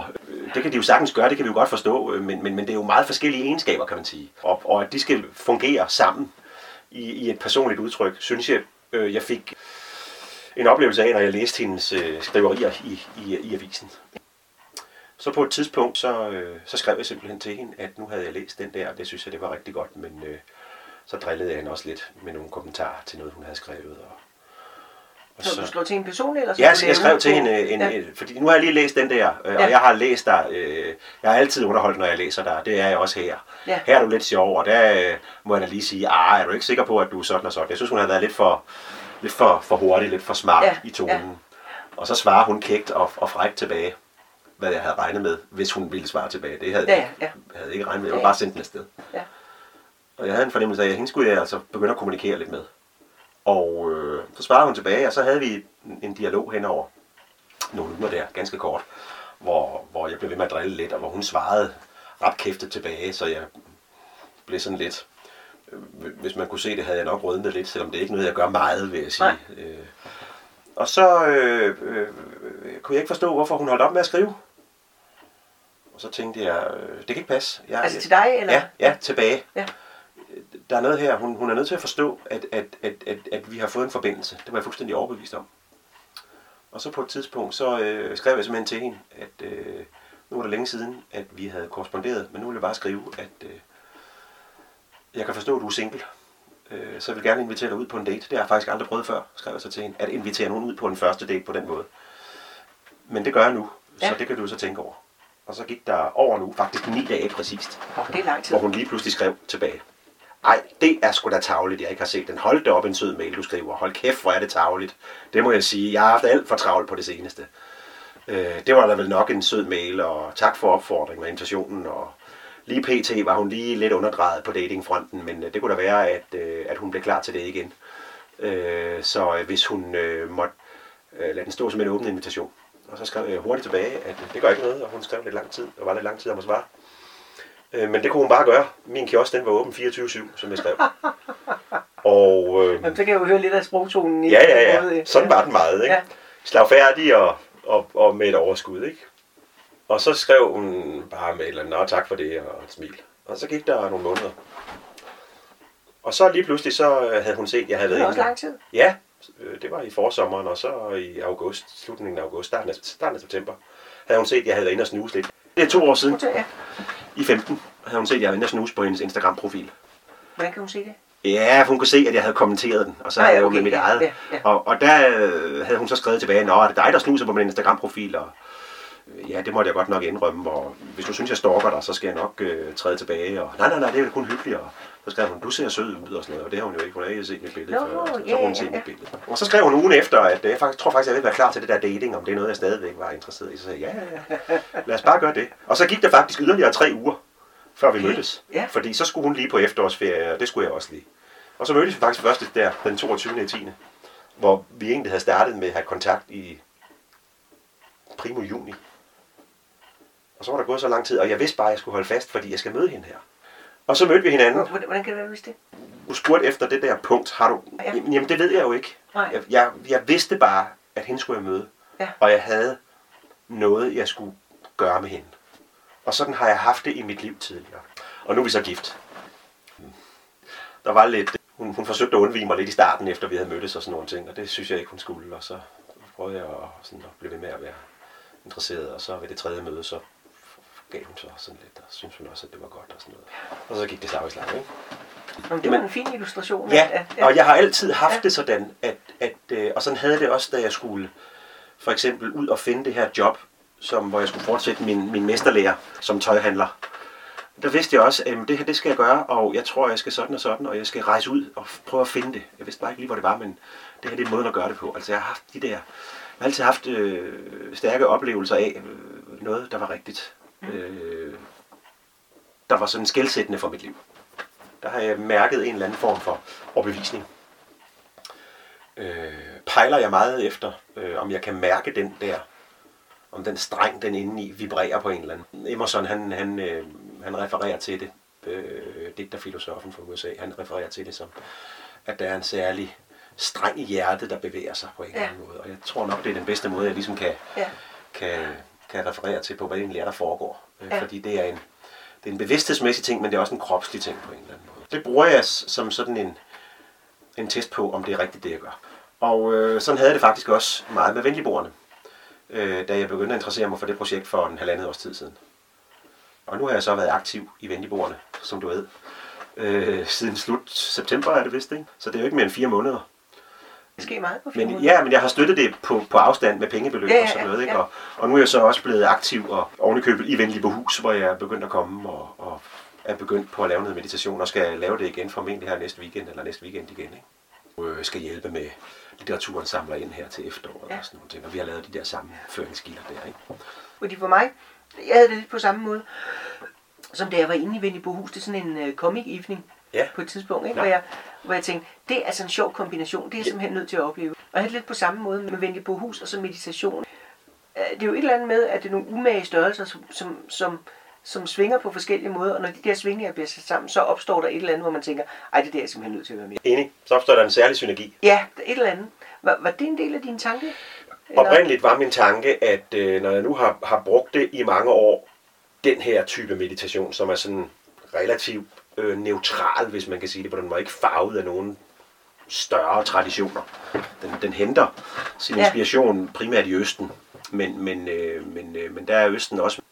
det kan de jo sagtens gøre, det kan vi jo godt forstå, men, men, men det er jo meget forskellige egenskaber, kan man sige. Og, og at de skal fungere sammen i, i et personligt udtryk, synes jeg, øh, jeg fik en oplevelse af, når jeg læste hendes øh, skriverier i, i, i avisen. Så på et tidspunkt, så, øh, så skrev jeg simpelthen til hende, at nu havde jeg læst den der, og det synes jeg, det var rigtig godt, men øh, så drillede jeg hende også lidt med nogle kommentarer til noget, hun havde skrevet. Og, og så, så du skrev til en person, eller så? Ja, jeg skrev til hende, en, ja. en, fordi nu har jeg lige læst den der, øh, ja. og jeg har læst der, øh, jeg er altid underholdt, når jeg læser der, det er jeg også her. Ja. Her er du lidt sjov, og der øh, må jeg da lige sige, ah, er du ikke sikker på, at du er sådan og sådan? Jeg synes, hun har været lidt for, lidt for, for hurtig, lidt for smart ja. i tonen. Ja. Og så svarer hun kægt og, og frækt tilbage, hvad jeg havde regnet med, hvis hun ville svare tilbage. Det havde ja, ja. jeg havde ikke regnet med, jeg var bare sendt den afsted. Ja. Og jeg havde en fornemmelse af, at hende skulle jeg altså begynde at kommunikere lidt med. Og øh, så svarede hun tilbage, og så havde vi en dialog henover nogle uger der, ganske kort, hvor, hvor jeg blev ved med at drille lidt, og hvor hun svarede ret kæftet tilbage, så jeg blev sådan lidt, øh, hvis man kunne se det, havde jeg nok rødmet lidt, selvom det er ikke noget, jeg gør meget, vil jeg sige. Øh, og så øh, øh, kunne jeg ikke forstå, hvorfor hun holdt op med at skrive. Og så tænkte jeg, øh, det kan ikke passe. Jeg, altså til dig, eller? Ja, ja tilbage. Ja. Der er noget her, hun, hun er nødt til at forstå, at, at, at, at, at vi har fået en forbindelse. Det var jeg fuldstændig overbevist om. Og så på et tidspunkt, så øh, skrev jeg simpelthen til hende, at øh, nu var det længe siden, at vi havde korresponderet, men nu vil jeg bare skrive, at øh, jeg kan forstå, at du er single. Øh, så jeg vil gerne invitere dig ud på en date. Det har jeg faktisk aldrig prøvet før, skrev jeg så til hende, at invitere nogen ud på en første date på den måde. Men det gør jeg nu, ja. Så det kan du så tænke over. Og så gik der over nu, faktisk ni dage præcist, oh, det er lang tid. Hvor hun lige pludselig skrev tilbage. Ej, det er sgu da tarveligt, jeg ikke har set den. Hold da op en sød mail, du skriver. Hold kæft, hvor er det tarveligt. Det må jeg sige. Jeg har haft alt for travlt på det seneste. Øh, det var da vel nok en sød mail, og tak for opfordringen og invitationen. Og lige pt. Var hun lige lidt underdrejet på datingfronten, men det kunne da være, at, øh, at hun blev klar til det igen. Øh, så øh, hvis hun øh, måtte øh, lade den stå som en åben invitation. Og så skrev jeg hurtigt tilbage, at det gør ikke noget, og hun skrev lidt lang tid, og var lidt lang tid om at svare. Men det kunne hun bare gøre. Min kiosk, den var åben fireogtyve syv, som jeg skrev. Og, øh, Jamen, så kan jeg jo høre lidt af sprogtonen. Ja, ja, ja. Sådan var den meget, ikke? Ja. Slagfærdig og, og, og med et overskud, ikke? Og så skrev hun bare med et eller andet, nå, tak for det, og et smil. Og så gik der nogle måneder. Og så lige pludselig, så havde hun set, at jeg havde været inde. Det var også lang tid. Ja, det var i forsommeren, og så i august, slutningen af august, starten af, starten af september, havde hun set, at jeg havde været inde og snuse lidt. Det er to år siden. Okay, ja. I femten havde hun set, at jeg var inde og snuse på hendes Instagram-profil. Hvordan kan hun se det? Ja, hun kunne se, at jeg havde kommenteret den, og så havde jeg okay, jo med mit eget. Ja, ja. Og, og der øh, havde hun så skrevet tilbage, nå, er det dig, der snuser på min Instagram-profil? Og øh, ja, det måtte jeg godt nok indrømme, og hvis du synes, jeg stalker dig, så skal jeg nok øh, træde tilbage. Og nej, nej, nej, det er jo kun hyggeligt. Og så skrev hun, du ser sød ud og sådan noget, og det har hun jo ikke, hun har ikke set mit billede no, før. Så, yeah, så hun set yeah. mit billede. Og så skrev hun ugen efter, at jeg faktisk, tror faktisk, jeg ville være klar til det der dating, om det er noget, jeg stadigvæk var interesseret i. Så sagde jeg, ja, ja, ja, lad os bare gøre det. Og så gik der faktisk yderligere tre uger, før vi okay. mødtes. Yeah. Fordi så skulle hun lige på efterårsferie, og det skulle jeg også lige. Og så mødtes vi faktisk først der, den toogtyvende tiende hvor vi egentlig havde startet med at have kontakt i primo juni. Og så var der gået så lang tid, og jeg vidste bare, at jeg skulle holde fast, fordi jeg skal møde hende her. Og så mødte vi hinanden. Hvordan kan det være, du vidste det? Du spurgte efter det der punkt, har du... Ja. Jamen, det ved jeg jo ikke. Jeg, jeg, jeg vidste bare, at hende skulle jeg møde. Ja. Og jeg havde noget, jeg skulle gøre med hende. Og sådan har jeg haft det i mit liv tidligere. Og nu er vi så gift. Der var lidt... Hun, hun forsøgte at undvige mig lidt i starten, efter vi havde mødtes og sådan nogle ting. Og det synes jeg ikke, hun skulle. Og så prøvede jeg at, sådan, at blive ved med at være interesseret. Og så ved det tredje møde, så gav hun så sådan lidt, og synes hun også, at det var godt og sådan noget. Og så gik det slag i slag, ikke? Jamen, det var en fin illustration. Ja, at, ja, og jeg har altid haft ja. det sådan, at, at øh, og sådan havde det også, da jeg skulle for eksempel ud og finde det her job, som, hvor jeg skulle fortsætte min, min mesterlærer som tøjhandler. Der vidste jeg også, at det her, det skal jeg gøre, og jeg tror, jeg skal sådan og sådan, og jeg skal rejse ud og prøve at finde det. Jeg vidste bare ikke lige, hvor det var, men det her det er måden at gøre det på. Altså jeg har haft de der, jeg har altid haft øh, stærke oplevelser af øh, noget, der var rigtigt. Øh, der var sådan skelsættende for mit liv. Der har jeg mærket en eller anden form for overbevisning. Øh, pejler jeg meget efter, øh, om jeg kan mærke den der, om den streng, den inde i, vibrerer på en eller anden. Emerson, han, han, øh, han refererer til det, øh, digterfilosofen fra U S A, han refererer til det som, at der er en særlig streng i hjertet, der bevæger sig på en eller anden måde. Og jeg tror nok, det er den bedste måde, jeg ligesom kan, ja. kan, kan referere til på, hvad det egentlig er, der foregår. Ja. Fordi det er, en, det er en bevidsthedsmæssig ting, men det er også en kropslig ting på en eller anden måde. Det bruger jeg som sådan en, en test på, om det er rigtigt, det jeg gør. Og øh, sådan havde jeg det faktisk også meget med venligboerne, øh, da jeg begyndte at interessere mig for det projekt for en halvandet års tid siden. Og nu har jeg så været aktiv i venligboerne, som du ved, øh, siden slut september er det vist, ikke? Så det er jo ikke mere end fire måneder. Det sker meget på fire Men, måneder. ja, men jeg har støttet det på, på afstand med pengebeløb Ja, ja, og sådan noget, ikke? ja. Og, og nu er jeg så også blevet aktiv og ovenikøbet i Venligbohus, hvor jeg er begyndt at komme og, og er begyndt på at lave noget meditation og skal lave det igen formentlig her næste weekend eller næste weekend igen, ikke? Og jeg skal hjælpe med litteraturen samler ind her til efteråret ja. og sådan nogle ting, og vi har lavet de der sammenføringsgilder der, ikke? Fordi for mig, jeg havde det lidt på samme måde, som da jeg var inde i Venligbohus, det er sådan en uh, comic evening Ja. på et tidspunkt, ikke? Ja. Hvor, jeg, hvor jeg tænkte, det er altså en sjov kombination, det er jeg simpelthen nødt til at opleve. Og jeg havde lidt på samme måde med Venligbohus og så meditation. Det er jo et eller andet med, at det er nogle umage størrelser, som, som, som, som svinger på forskellige måder, og når de der svingninger bliver sat sammen, så opstår der et eller andet, hvor man tænker, ej, det er der jeg simpelthen nødt til at være med. Enig. Så opstår der en særlig synergi. Ja, et eller andet. Var, var det en del af din tanke? Eller? Oprindeligt var min tanke, at øh, når jeg nu har, har brugt det i mange år, den her type meditation, som er sådan relativt øh, neutral, hvis man kan sige det på den måde, ikke farvet af nogen større traditioner. Den, den henter sin inspiration ja. primært i Østen, men, men, øh, men, øh, men der er Østen også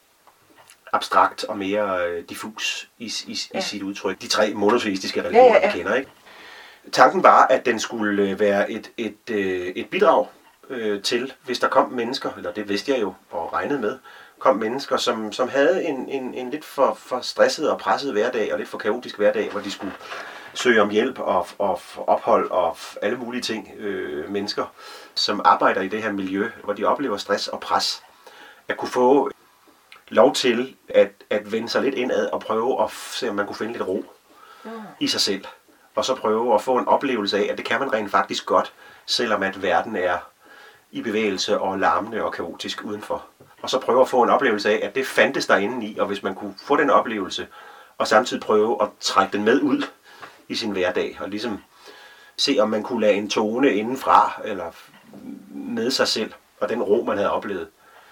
abstrakt og mere øh, diffus i, i, ja. i sit udtryk. De tre monoteistiske religioner, ja, ja, ja. vi kender, ikke? Tanken var, at den skulle være et, et, øh, et bidrag øh, til, hvis der kom mennesker, eller det vidste jeg jo og regnede med, kom mennesker, som, som havde en, en, en lidt for, for stresset og presset hverdag, og lidt for kaotisk hverdag, hvor de skulle søge om hjælp og, og ophold og alle mulige ting. Øh, mennesker, som arbejder i det her miljø, hvor de oplever stress og pres, at kunne få lov til at, at vende sig lidt indad og prøve at se, om man kunne finde lidt ro mm. i sig selv. Og så prøve at få en oplevelse af, at det kan man rent faktisk godt, selvom at verden er i bevægelse og larmende og kaotisk udenfor. Og så prøve at få en oplevelse af, at det fandtes derinde i, og hvis man kunne få den oplevelse, og samtidig prøve at trække den med ud i sin hverdag, og ligesom se, om man kunne lade en tone indenfra, eller med sig selv, og den ro, man havde oplevet,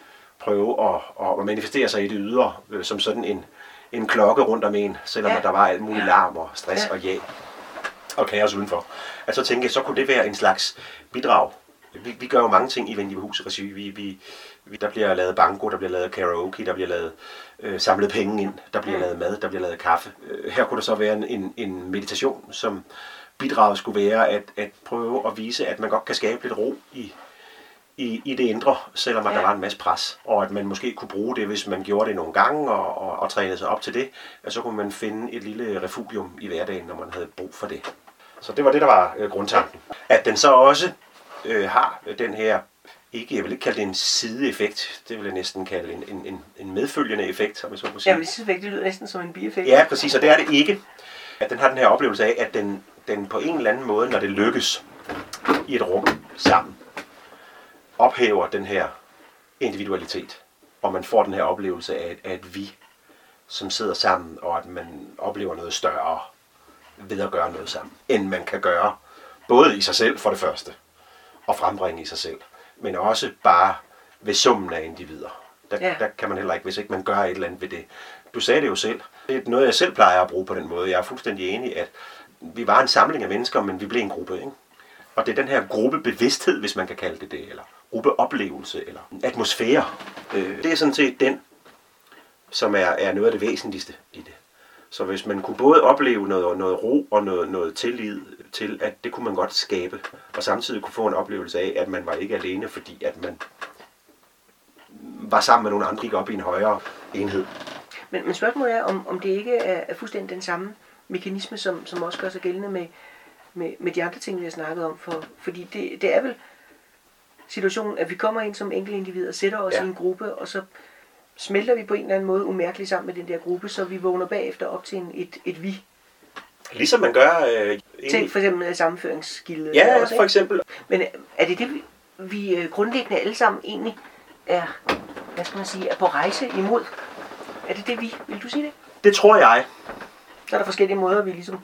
prøve at, at manifestere sig i det ydre, som sådan en, en klokke rundt om en, selvom ja. der var alt muligt larm og stress ja. og ja og kaos udenfor. At så tænke jeg, så kunne det være en slags bidrag. Vi, vi gør jo mange ting i Venligbohus regi. Vi, vi, vi, der bliver lavet banko, der bliver lavet karaoke, der bliver lavet øh, samlet penge ind, der bliver mm. lavet mad, der bliver lavet kaffe. Øh, her kunne der så være en, en, en meditation, som bidraget skulle være at, at prøve at vise, at man godt kan skabe lidt ro i, i, i det indre, selvom ja. der var en masse pres. Og at man måske kunne bruge det, hvis man gjorde det nogle gange og, og, og trænede sig op til det, at så kunne man finde et lille refugium i hverdagen, når man havde brug for det. Så det var det, der var øh, grundtanken. At den så også øh, har den her, ikke, jeg vil ikke kalde det en sideeffekt, det vil jeg næsten kalde en, en, en, en medfølgende effekt, som jeg så må sige. Ja, men sideeffekt, det lyder næsten som en bieffekt. Ja, præcis, og det er det ikke. At den har den her oplevelse af, at den, den på en eller anden måde, når det lykkes i et rum sammen, ophæver den her individualitet, og man får den her oplevelse af, af et vi, som sidder sammen, og at man oplever noget større ved at gøre noget sammen, end man kan gøre, både i sig selv for det første, og frembringe i sig selv, men også bare ved summen af individer. Der, ja. der kan man heller ikke, hvis ikke man gør et eller andet ved det. Du sagde det jo selv. Det er noget, jeg selv plejer at bruge på den måde. Jeg er fuldstændig enig, at vi var en samling af mennesker, men vi blev en gruppe, ikke? Og det er den her gruppebevidsthed, hvis man kan kalde det det, eller gruppeoplevelse, eller atmosfære. Det er sådan set den, som er, er noget af det væsentligste i det. Så hvis man kunne både opleve noget, noget ro og noget, noget tillid til, at det kunne man godt skabe, og samtidig kunne få en oplevelse af, at man var ikke alene, fordi at man var sammen med nogle andre, gik op i en højere enhed. Men, men spørgsmålet er, om, om det ikke er, er fuldstændig den samme mekanisme, som, som også gør sig gældende med, med, med de andre ting, vi har snakket om. For, fordi det, det er vel situationen, at vi kommer ind som enkelte individer, sætter os ja. i en gruppe, og så smelter vi på en eller anden måde umærkeligt sammen med den der gruppe, så vi vågner bagefter op til en, et, et vi. Ligesom man gør... Øh, til for eksempel sammenføringsgildet. Ja, også, for eksempel. Men er det det, vi, vi grundlæggende alle sammen egentlig er, hvad skal man sige, er på rejse imod? Er det det vi? Vil du sige det? Det tror jeg. Så er der forskellige måder, vi ligesom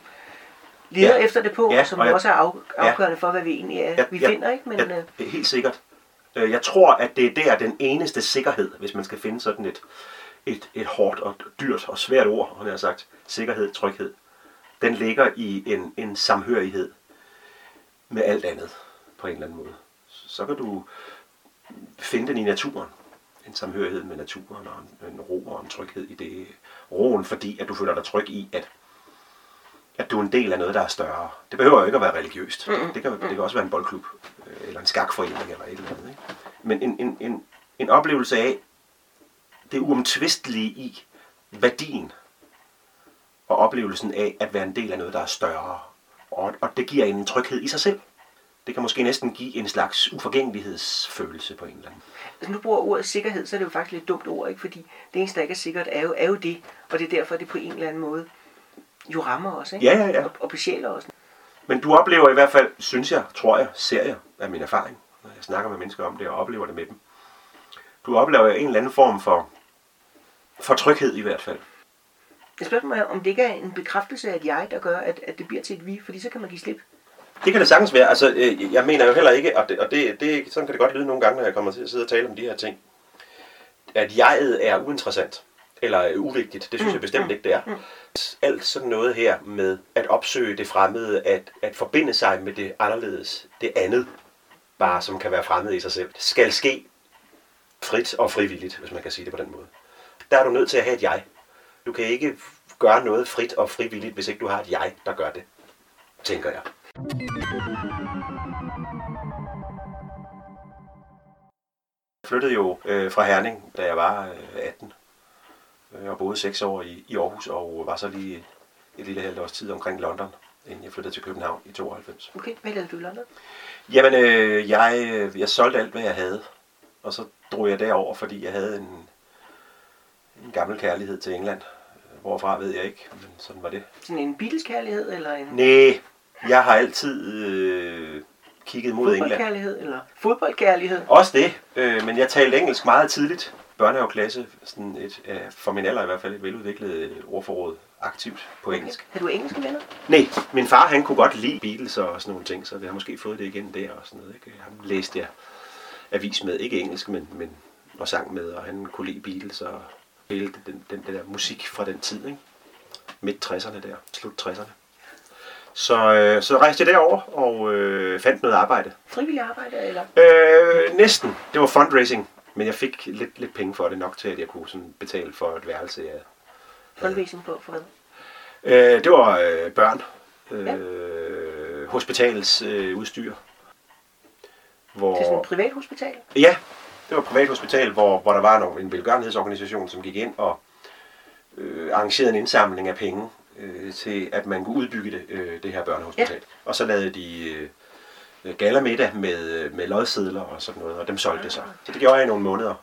leder ja. efter det på, ja, som jeg, også er af, afgørende ja. for, hvad vi egentlig er, ja, vi ja, finder, ikke? Men, ja, helt sikkert. Jeg tror, at det er der den eneste sikkerhed, hvis man skal finde sådan et, et, et hårdt og dyrt og svært ord, han har sagt, sikkerhed, tryghed. Den ligger i en, en samhørighed med alt andet på en eller anden måde. Så kan du finde den i naturen. En samhørighed med naturen og en, en ro og en tryghed i det. Roen, fordi at du føler dig tryg i, at, at du er en del af noget, der er større. Det behøver jo ikke at være religiøst. Det kan, det kan også være en boldklub, eller en skakforening, eller et eller andet. Ikke? Men en, en, en, en oplevelse af det uomtvistelige i værdien, og oplevelsen af at være en del af noget, der er større. Og, og det giver en tryghed i sig selv. Det kan måske næsten give en slags uforgængelighedsfølelse på en eller anden. Hvis nu bruger ordet sikkerhed, så er det jo faktisk lidt dumt ord, ikke? Fordi det eneste, der ikke er sikkert, er jo, er jo det. Og det er derfor, det på en eller anden måde jo rammer os, ikke? Ja, ja, ja. Og, og besjæler os. Men du oplever i hvert fald, synes jeg, tror jeg, ser jeg af min erfaring, når jeg snakker med mennesker om det og oplever det med dem. Du oplever en eller anden form for, for tryghed i hvert fald. Jeg spørger mig, om det ikke er en bekræftelse af et jeg, der gør, at, at det bliver til et vi, fordi så kan man give slip. Det kan det sagtens være. Altså, jeg mener jo heller ikke, og, det, og det, det, sådan kan det godt lyde nogle gange, når jeg kommer til at sidde og tale om de her ting, at jeget er uinteressant, eller uvigtigt. Det synes mm, jeg bestemt mm, ikke, det er. Mm. Alt sådan noget her med at opsøge det fremmede, at, at forbinde sig med det anderledes, det andet, bare som kan være fremmed i sig selv, skal ske frit og frivilligt, hvis man kan sige det på den måde. Der er du nødt til at have et jeg. Du kan ikke gøre noget frit og frivilligt, hvis ikke du har et jeg, der gør det, tænker jeg. Jeg flyttede jo øh, fra Herning, da jeg var øh, atten, øh, og boede seks år i, i Aarhus, og var så lige et, et lille halvt års tid omkring London, inden jeg flyttede til København i tooghalvfems. Okay, hvad lavede du i London? Jamen, øh, jeg, jeg solgte alt, hvad jeg havde, og så drog jeg derover, fordi jeg havde en, en gammel kærlighed til England. Hvorfra ved jeg ikke, men sådan var det. Sådan en Beatles-kærlighed, eller en... Næh, jeg har altid øh, kigget mod England. Fodboldkærlighed, eller fodboldkærlighed? Også det, øh, men jeg talte engelsk meget tidligt. Børnehaveklasse, sådan et, øh, for min alder i hvert fald, et veludviklet ordforråd aktivt på engelsk. Okay. Har du engelske venner? Nej, min far han kunne godt lide Beatles og sådan nogle ting, så vi har måske fået det igen der og sådan noget. Ikke? Han læste jeg avis med, ikke engelsk, men, men og sang med, og han kunne lide Beatles og hele den, den, den der musik fra den tid, ikke? Midt tresserne der, slut tresserne. Så, øh, så rejste jeg derover og øh, fandt noget arbejde. Frivillig arbejde, eller? Øh, næsten. Det var fundraising, men jeg fik lidt, lidt penge for det, nok til, at jeg kunne sådan betale for et værelse. Ja. Fundraising på for hvad? Øh, det var øh, børn. Øh, ja. Hospitalets øh, udstyr. Hvor... Til sådan et privat hospital? Ja, det var et privat hospital, hvor, hvor der var nogle, en velgørenhedsorganisation, som gik ind og øh, arrangerede en indsamling af penge øh, til, at man kunne udbygge det, øh, det her børnehospital. Ja. Og så lavede de øh, galamiddag med, med lodsedler og sådan noget, og dem solgte det så. Så det gjorde jeg i nogle måneder.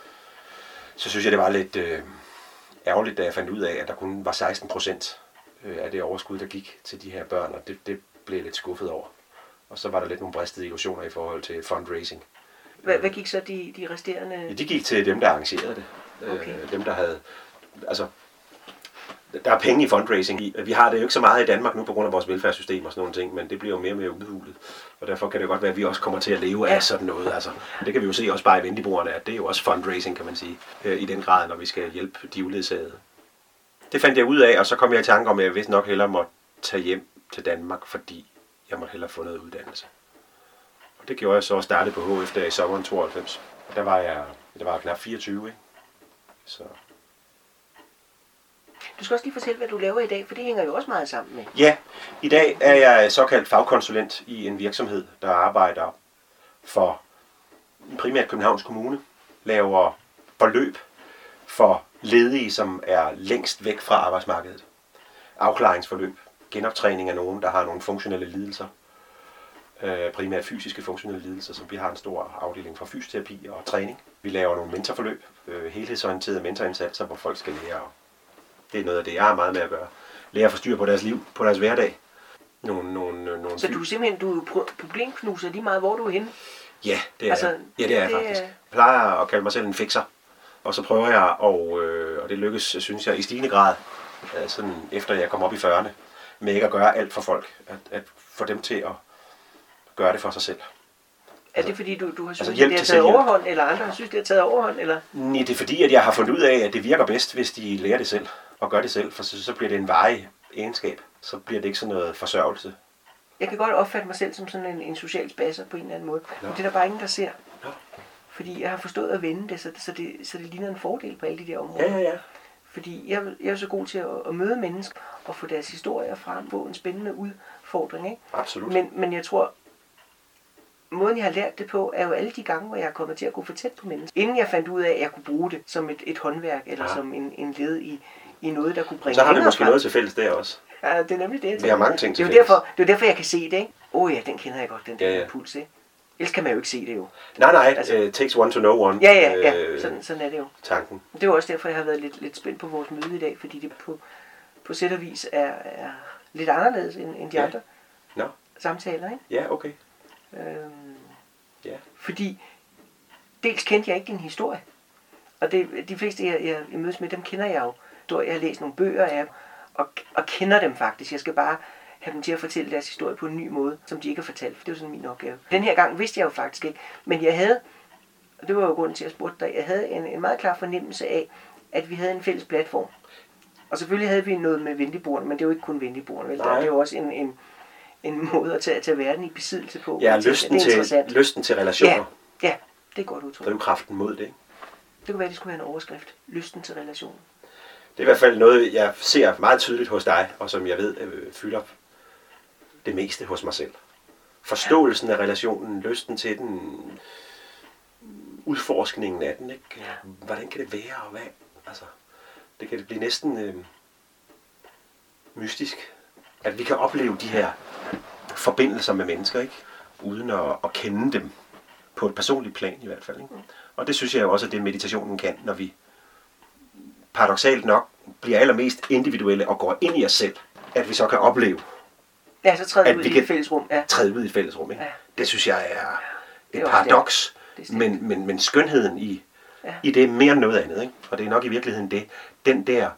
Så synes jeg, det var lidt øh, ærgerligt, da jeg fandt ud af, at der kun var seksten procent øh, af det overskud, der gik til de her børn, og det, det blev jeg lidt skuffet over. Og så var der lidt nogle bristede illusioner i forhold til fundraising. Hvad, hvad gik så de, de resterende? Ja, de gik til dem, der arrangerede det. Okay. Øh, dem, der havde... Altså, der er penge i fundraising. Vi har det jo ikke så meget i Danmark nu på grund af vores velfærdssystem og sådan nogle ting, men det bliver jo mere og mere udhulet. Og derfor kan det godt være, at vi også kommer til at leve ja. af sådan noget. Altså, det kan vi jo se også bare i Vendiborgerne, at det er jo også fundraising, kan man sige, i den grad, når vi skal hjælpe de uledsagede. Det fandt jeg ud af, og så kom jeg i tanke om, at jeg vist nok hellere måtte tage hjem til Danmark, fordi jeg måtte hellere få noget uddannelse. Og det gjorde jeg så og startede på H F der i sommeren tooghalvfems. Der var jeg, der var jeg knap fireogtyve, ikke? Så... Du skal også lige fortælle, hvad du laver i dag, for det hænger jo også meget sammen med. Ja, i dag er jeg såkaldt fagkonsulent i en virksomhed, der arbejder for primært Københavns Kommune, laver forløb for ledige, som er længst væk fra arbejdsmarkedet. Afklaringsforløb, genoptræning af nogen, der har nogle funktionelle lidelser, primært fysiske funktionelle lidelser, som vi har en stor afdeling for fysioterapi og træning. Vi laver nogle mentorforløb, helhedsorienterede mentorindsatser, hvor folk skal lære. Det er noget af det, jeg har meget med at gøre. Lære at få styr på deres liv, på deres hverdag. Nogle, nogle, nogle så du er simpelthen du er problemknuser lige meget, hvor du er henne? Ja, det er altså, jeg. Ja, det er jeg det, faktisk. Jeg plejer at kalde mig selv en fikser. Og så prøver jeg, og, øh, og det lykkes, synes jeg, i stigende grad, øh, sådan efter jeg kommer op i fyrrerne, med ikke at gøre alt for folk. At, at få dem til at gøre det for sig selv. Er det fordi, du, du har synes, altså det har taget overhånd, eller andre har synes, det har taget overhånd? Eller? Nej, det er fordi, at jeg har fundet ud af, at det virker bedst, hvis de lærer det selv og gør det selv, for så, så bliver det en varig egenskab. Så bliver det ikke sådan noget forsørgelse. Jeg kan godt opfatte mig selv som sådan en, en social spasser på en eller anden måde, no. men det er der bare ingen, der ser. No. Fordi jeg har forstået at vende det, så, så det, så det ligner en fordel på alle de der områder. Ja, ja, ja. Fordi jeg, jeg er så god til at, at møde mennesker og få deres historier frem på en spændende udfordring. Ikke? Absolut. Men, men jeg tror, måden jeg har lært det på, er jo alle de gange, hvor jeg er kommet til at gå for tæt på mennesker. Inden jeg fandt ud af, at jeg kunne bruge det som et, et håndværk, eller ja. som en, en led i, i noget, der kunne bringe. Så har vi måske frem. Noget til fælles der også. Ja, det er nemlig det. Vi har mange ting til det er fælles. Derfor, det er derfor, jeg kan se det. Ikke? Åh oh, ja, den kender jeg godt, den der ja, ja. puls. Ikke? Ellers kan man jo ikke se det jo. Nej, nej, altså, uh, takes one to know one. Ja, ja, ja. Øh, sådan, sådan er det jo. Tanken. Det er også derfor, jeg har været lidt, lidt spændt på vores møde i dag, fordi det på, på sæt og vis er, er lidt anderledes end, end de ja. andre no. samtaler. Ikke? Ja, okay. Øhm, ja. Fordi dels kendte jeg ikke din historie, og det, de fleste, jeg, jeg, jeg mødes med, dem kender jeg jo. Jeg har læst nogle bøger af og, og kender dem faktisk. Jeg skal bare have dem til at fortælle deres historie på en ny måde, som de ikke har fortalt, for det er jo sådan min opgave. Den her gang vidste jeg jo faktisk ikke, men jeg havde, og det var jo grunden til at spurgte dig, jeg havde en, en meget klar fornemmelse af, at vi havde en fælles platform. Og selvfølgelig havde vi noget med venligboerne, men det er jo ikke kun venligboerne, vel? Der er jo også en, en, en måde at tage, at tage verden i besiddelse på. Ja, lysten til, lysten til relationer. Ja, ja, det er godt udtryk. Drivkraften mod det, ikke? Det kunne være, det skulle være en overskrift. Lysten til relationer. Det er i hvert fald noget, jeg ser meget tydeligt hos dig, og som jeg ved øh, fylder det meste hos mig selv. Forståelsen ja. af relationen, lysten til den, udforskningen af den, ikke? Ja. Hvordan kan det være, og hvad? Altså, det kan det blive næsten øh, mystisk, at vi kan opleve de her forbindelser med mennesker, ikke? Uden at, at kende dem på et personligt plan i hvert fald. Ikke? Og det synes jeg jo også, at det meditationen kan, når vi paradoksalt nok bliver allermest individuelle og går ind i os selv, at vi så kan opleve, ja, så træde ud i et fællesrum. Ja. Træde ud i et fællesrum. Ikke? Ja. Det synes jeg er et er paradoks, men, men, men skønheden i, ja. i det er mere end noget andet. Ikke? Og det er nok i virkeligheden det, den der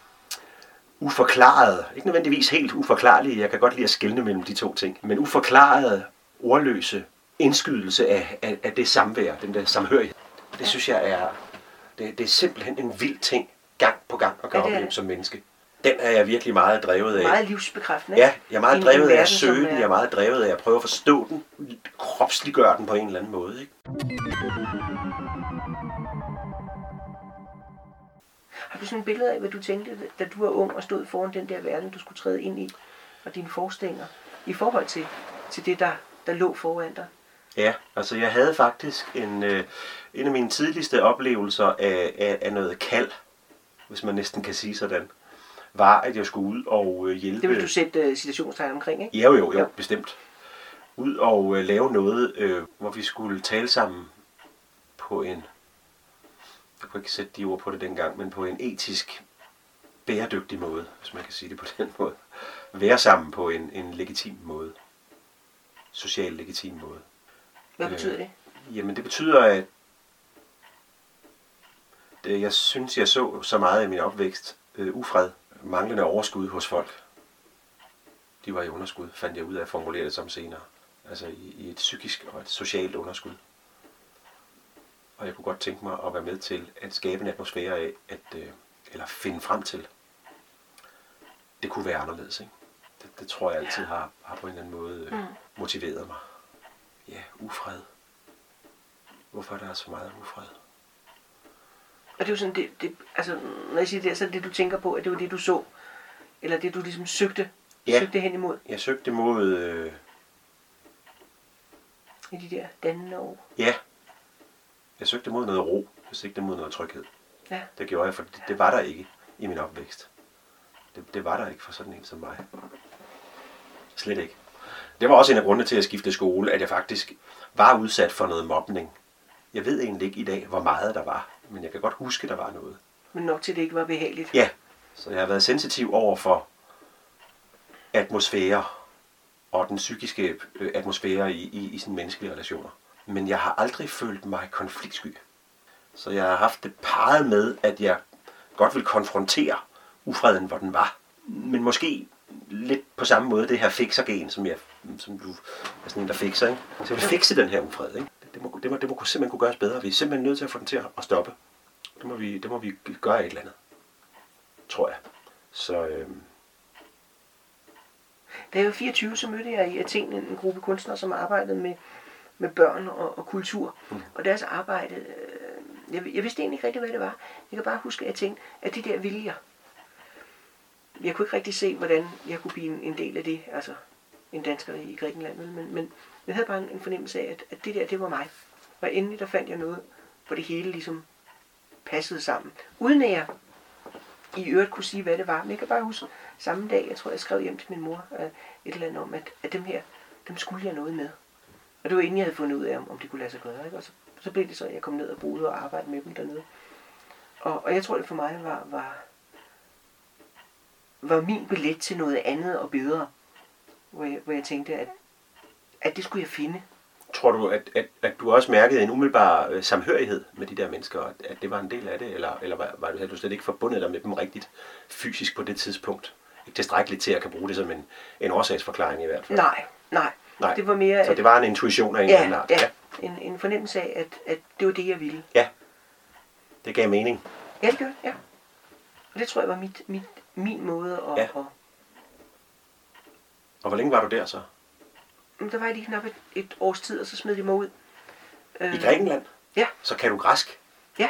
uforklarede, ikke nødvendigvis helt uforklarlige, jeg kan godt lide at skelne mellem de to ting, men uforklarede, ordløse indskydelse af, af, af det samvær, den der samhørighed. Det ja. synes jeg er, det, det er simpelthen en vild ting, gang på gang at kan ja, opleve som menneske. Den er jeg virkelig meget drevet af. Meget livsbekræftende. Ja, jeg er meget en, drevet en af at søge den, jeg er meget drevet af at prøve at forstå den, kropsliggøre den på en eller anden måde. Ikke? Har du sådan et billede af, hvad du tænkte, da du var ung og stod foran den der verden, du skulle træde ind i, og dine forestillinger, i forhold til, til det, der, der lå foran dig? Ja, altså jeg havde faktisk en, øh, en af mine tidligste oplevelser af, af, af noget kald, hvis man næsten kan sige sådan, var, at jeg skulle ud og øh, hjælpe... Det vil du sætte uh, citationstegn omkring, ikke? Ja, jo, jo, jo, bestemt. Ud og øh, lave noget, øh, hvor vi skulle tale sammen på en... Jeg kunne ikke sætte de ord på det dengang, men på en etisk, bæredygtig måde, hvis man kan sige det på den måde. Være sammen på en, en legitim måde. Social legitim måde. Hvad betyder det? Øh, jamen det betyder, at det, jeg synes, jeg så så meget i min opvækst, øh, ufred, manglende overskud hos folk. De var i underskud, fandt jeg ud af at formulere det som senere. Altså i, i et psykisk og et socialt underskud. Og jeg kunne godt tænke mig at være med til at skabe en atmosfære af, at, øh, eller finde frem til, det kunne være anderledes. Ikke? Det, det tror jeg altid har, har på en eller anden måde øh, motiveret mig. Ja, ufred. Hvorfor er der så meget ufred? Og det er jo sådan, det, det, altså, når jeg siger det, så er det det, du tænker på, at det var det, du så, eller det, du ligesom søgte, ja, søgte hen imod? Jeg søgte mod... Øh... I de der dannende år? Ja. Jeg søgte mod noget ro, jeg søgte mod noget tryghed. Ja. Det gjorde jeg, for det, det var der ikke i min opvækst. Det, det var der ikke for sådan en som mig. Slet ikke. Det var også en af grundene til at skifte skole, at jeg faktisk var udsat for noget mobning. Jeg ved egentlig ikke i dag, hvor meget der var, men jeg kan godt huske, der var noget. Men nok til, at det ikke var behageligt? Ja, så jeg har været sensitiv over for atmosfære og den psykiske atmosfære i, i, i sådan menneskelige relationer. Men jeg har aldrig følt mig konfliktsky. Så jeg har haft det parret med, at jeg godt vil konfrontere ufreden, hvor den var. Men måske lidt på samme måde det her fiksergen, som, jeg, som du er sådan en, der fikser. Ikke? Så jeg vil fikse den her ufred. Ikke? Det, må, det, må, det må simpelthen kunne gøres bedre. Vi er simpelthen nødt til at få den til at stoppe. Det må vi, det må vi gøre et eller andet. Tror jeg. Så... Øh... Da jeg var fireogtyve, så mødte jeg i Athen en gruppe kunstnere, som arbejdede med, med børn og, og kultur. Mm. Og deres arbejde... Øh, jeg, jeg vidste egentlig ikke rigtig, hvad det var. Jeg kan bare huske, at jeg tænkte, at de der viljer... Jeg kunne ikke rigtig se, hvordan jeg kunne blive en, en del af det, altså en dansker i Grækenland. Men, men jeg havde bare en, en fornemmelse af, at, at det der, det var mig. Og endelig der fandt jeg noget, hvor det hele ligesom passede sammen. Uden at jeg i øvrigt kunne sige, hvad det var. Men jeg kan bare huske, samme dag, jeg tror, jeg skrev hjem til min mor uh, et eller andet om, at, at dem her, dem skulle jeg noget med. Og det var inden jeg havde fundet ud af, om de kunne lade sig gøre. Ikke? Og så, så blev det så, at jeg kom ned og boede og arbejdede med dem dernede. Og, og jeg tror, det for mig var... var var min billet til noget andet og bedre, hvor jeg, hvor jeg tænkte, at, at det skulle jeg finde. Tror du, at, at, at du også mærkede en umiddelbar øh, samhørighed med de der mennesker, at, at det var en del af det, eller, eller var, var du slet ikke forbundet dig med dem rigtigt fysisk på det tidspunkt? Ikke tilstrækkeligt til at kan bruge det som en, en årsagsforklaring i hvert fald? Nej, nej. nej. Det var mere... Så at, det var en intuition af en ja, eller anden art? Ja, ja. En, en fornemmelse af, at, at det var det, jeg ville. Ja, det gav mening. Ja, det gjorde ja. Og det tror jeg var mit, mit, min måde at... Ja. At... Og hvor længe var du der så? Der var jeg lige knap et, et års tid, og så smed de mig ud. I Grækenland? Ja. Så kan du græsk? Ja.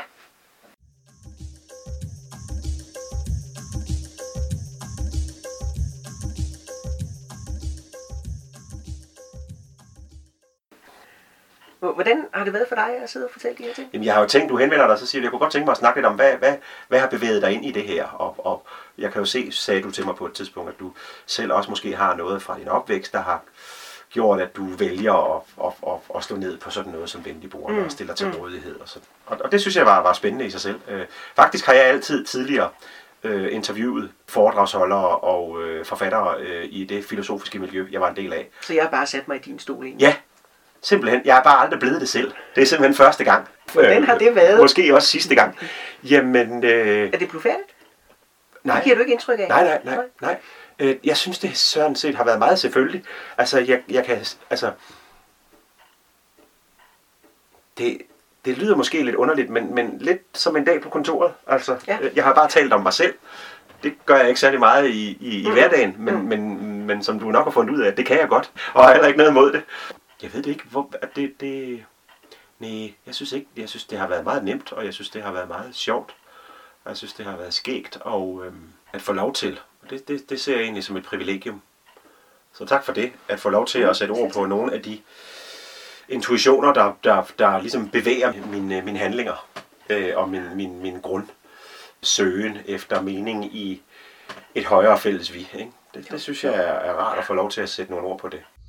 Hvordan har det været for dig at sidde og fortælle de her ting? Jamen, jeg har jo tænkt, du henvender dig, så siger du, jeg kunne godt tænke mig at snakke lidt om, hvad, hvad, hvad har bevæget dig ind i det her? Og, og jeg kan jo se, sagde du til mig på et tidspunkt, at du selv også måske har noget fra din opvækst, der har gjort, at du vælger at, at, at, at slå ned på sådan noget som venligboerne mm. og stiller til mm. rådighed. Og, sådan. Og, og det synes jeg var, var spændende i sig selv. Øh, faktisk har jeg altid tidligere øh, interviewet foredragsholdere og øh, forfattere øh, i det filosofiske miljø, jeg var en del af. Så jeg har bare sat mig i din stol egentlig? Ja. Simpelthen. Jeg er bare aldrig blevet det selv. Det er simpelthen første gang. Hvordan har det været? Måske også sidste gang. Jamen... Øh... Er det blufærdigt? Nej. Det giver du ikke indtryk af? Nej, nej, nej. nej. Øh, jeg synes, det sådan set har været meget selvfølgeligt. Altså, jeg, jeg kan... Altså... Det, det lyder måske lidt underligt, men, men lidt som en dag på kontoret. Altså, ja. Jeg har bare talt om mig selv. Det gør jeg ikke særlig meget i, i, i mm. hverdagen, men, mm. men, men som du nok har fundet ud af, det kan jeg godt. Og har heller ikke noget imod det. Jeg ved det ikke, hvor det, det nej, jeg synes ikke, jeg synes det har været meget nemt, og jeg synes det har været meget sjovt. Og jeg synes det har været skægt og øhm, at få lov til. Det, det, det ser jeg egentlig som et privilegium. Så tak for det, at få lov til at sætte ord på nogle af de intuitioner, der, der, der ligesom bevæger mine, mine handlinger øh, og min, min, min grundsøgen efter mening i et højere fælles vi. Ikke? Det, det synes jeg er, er rart at få lov til at sætte nogle ord på det.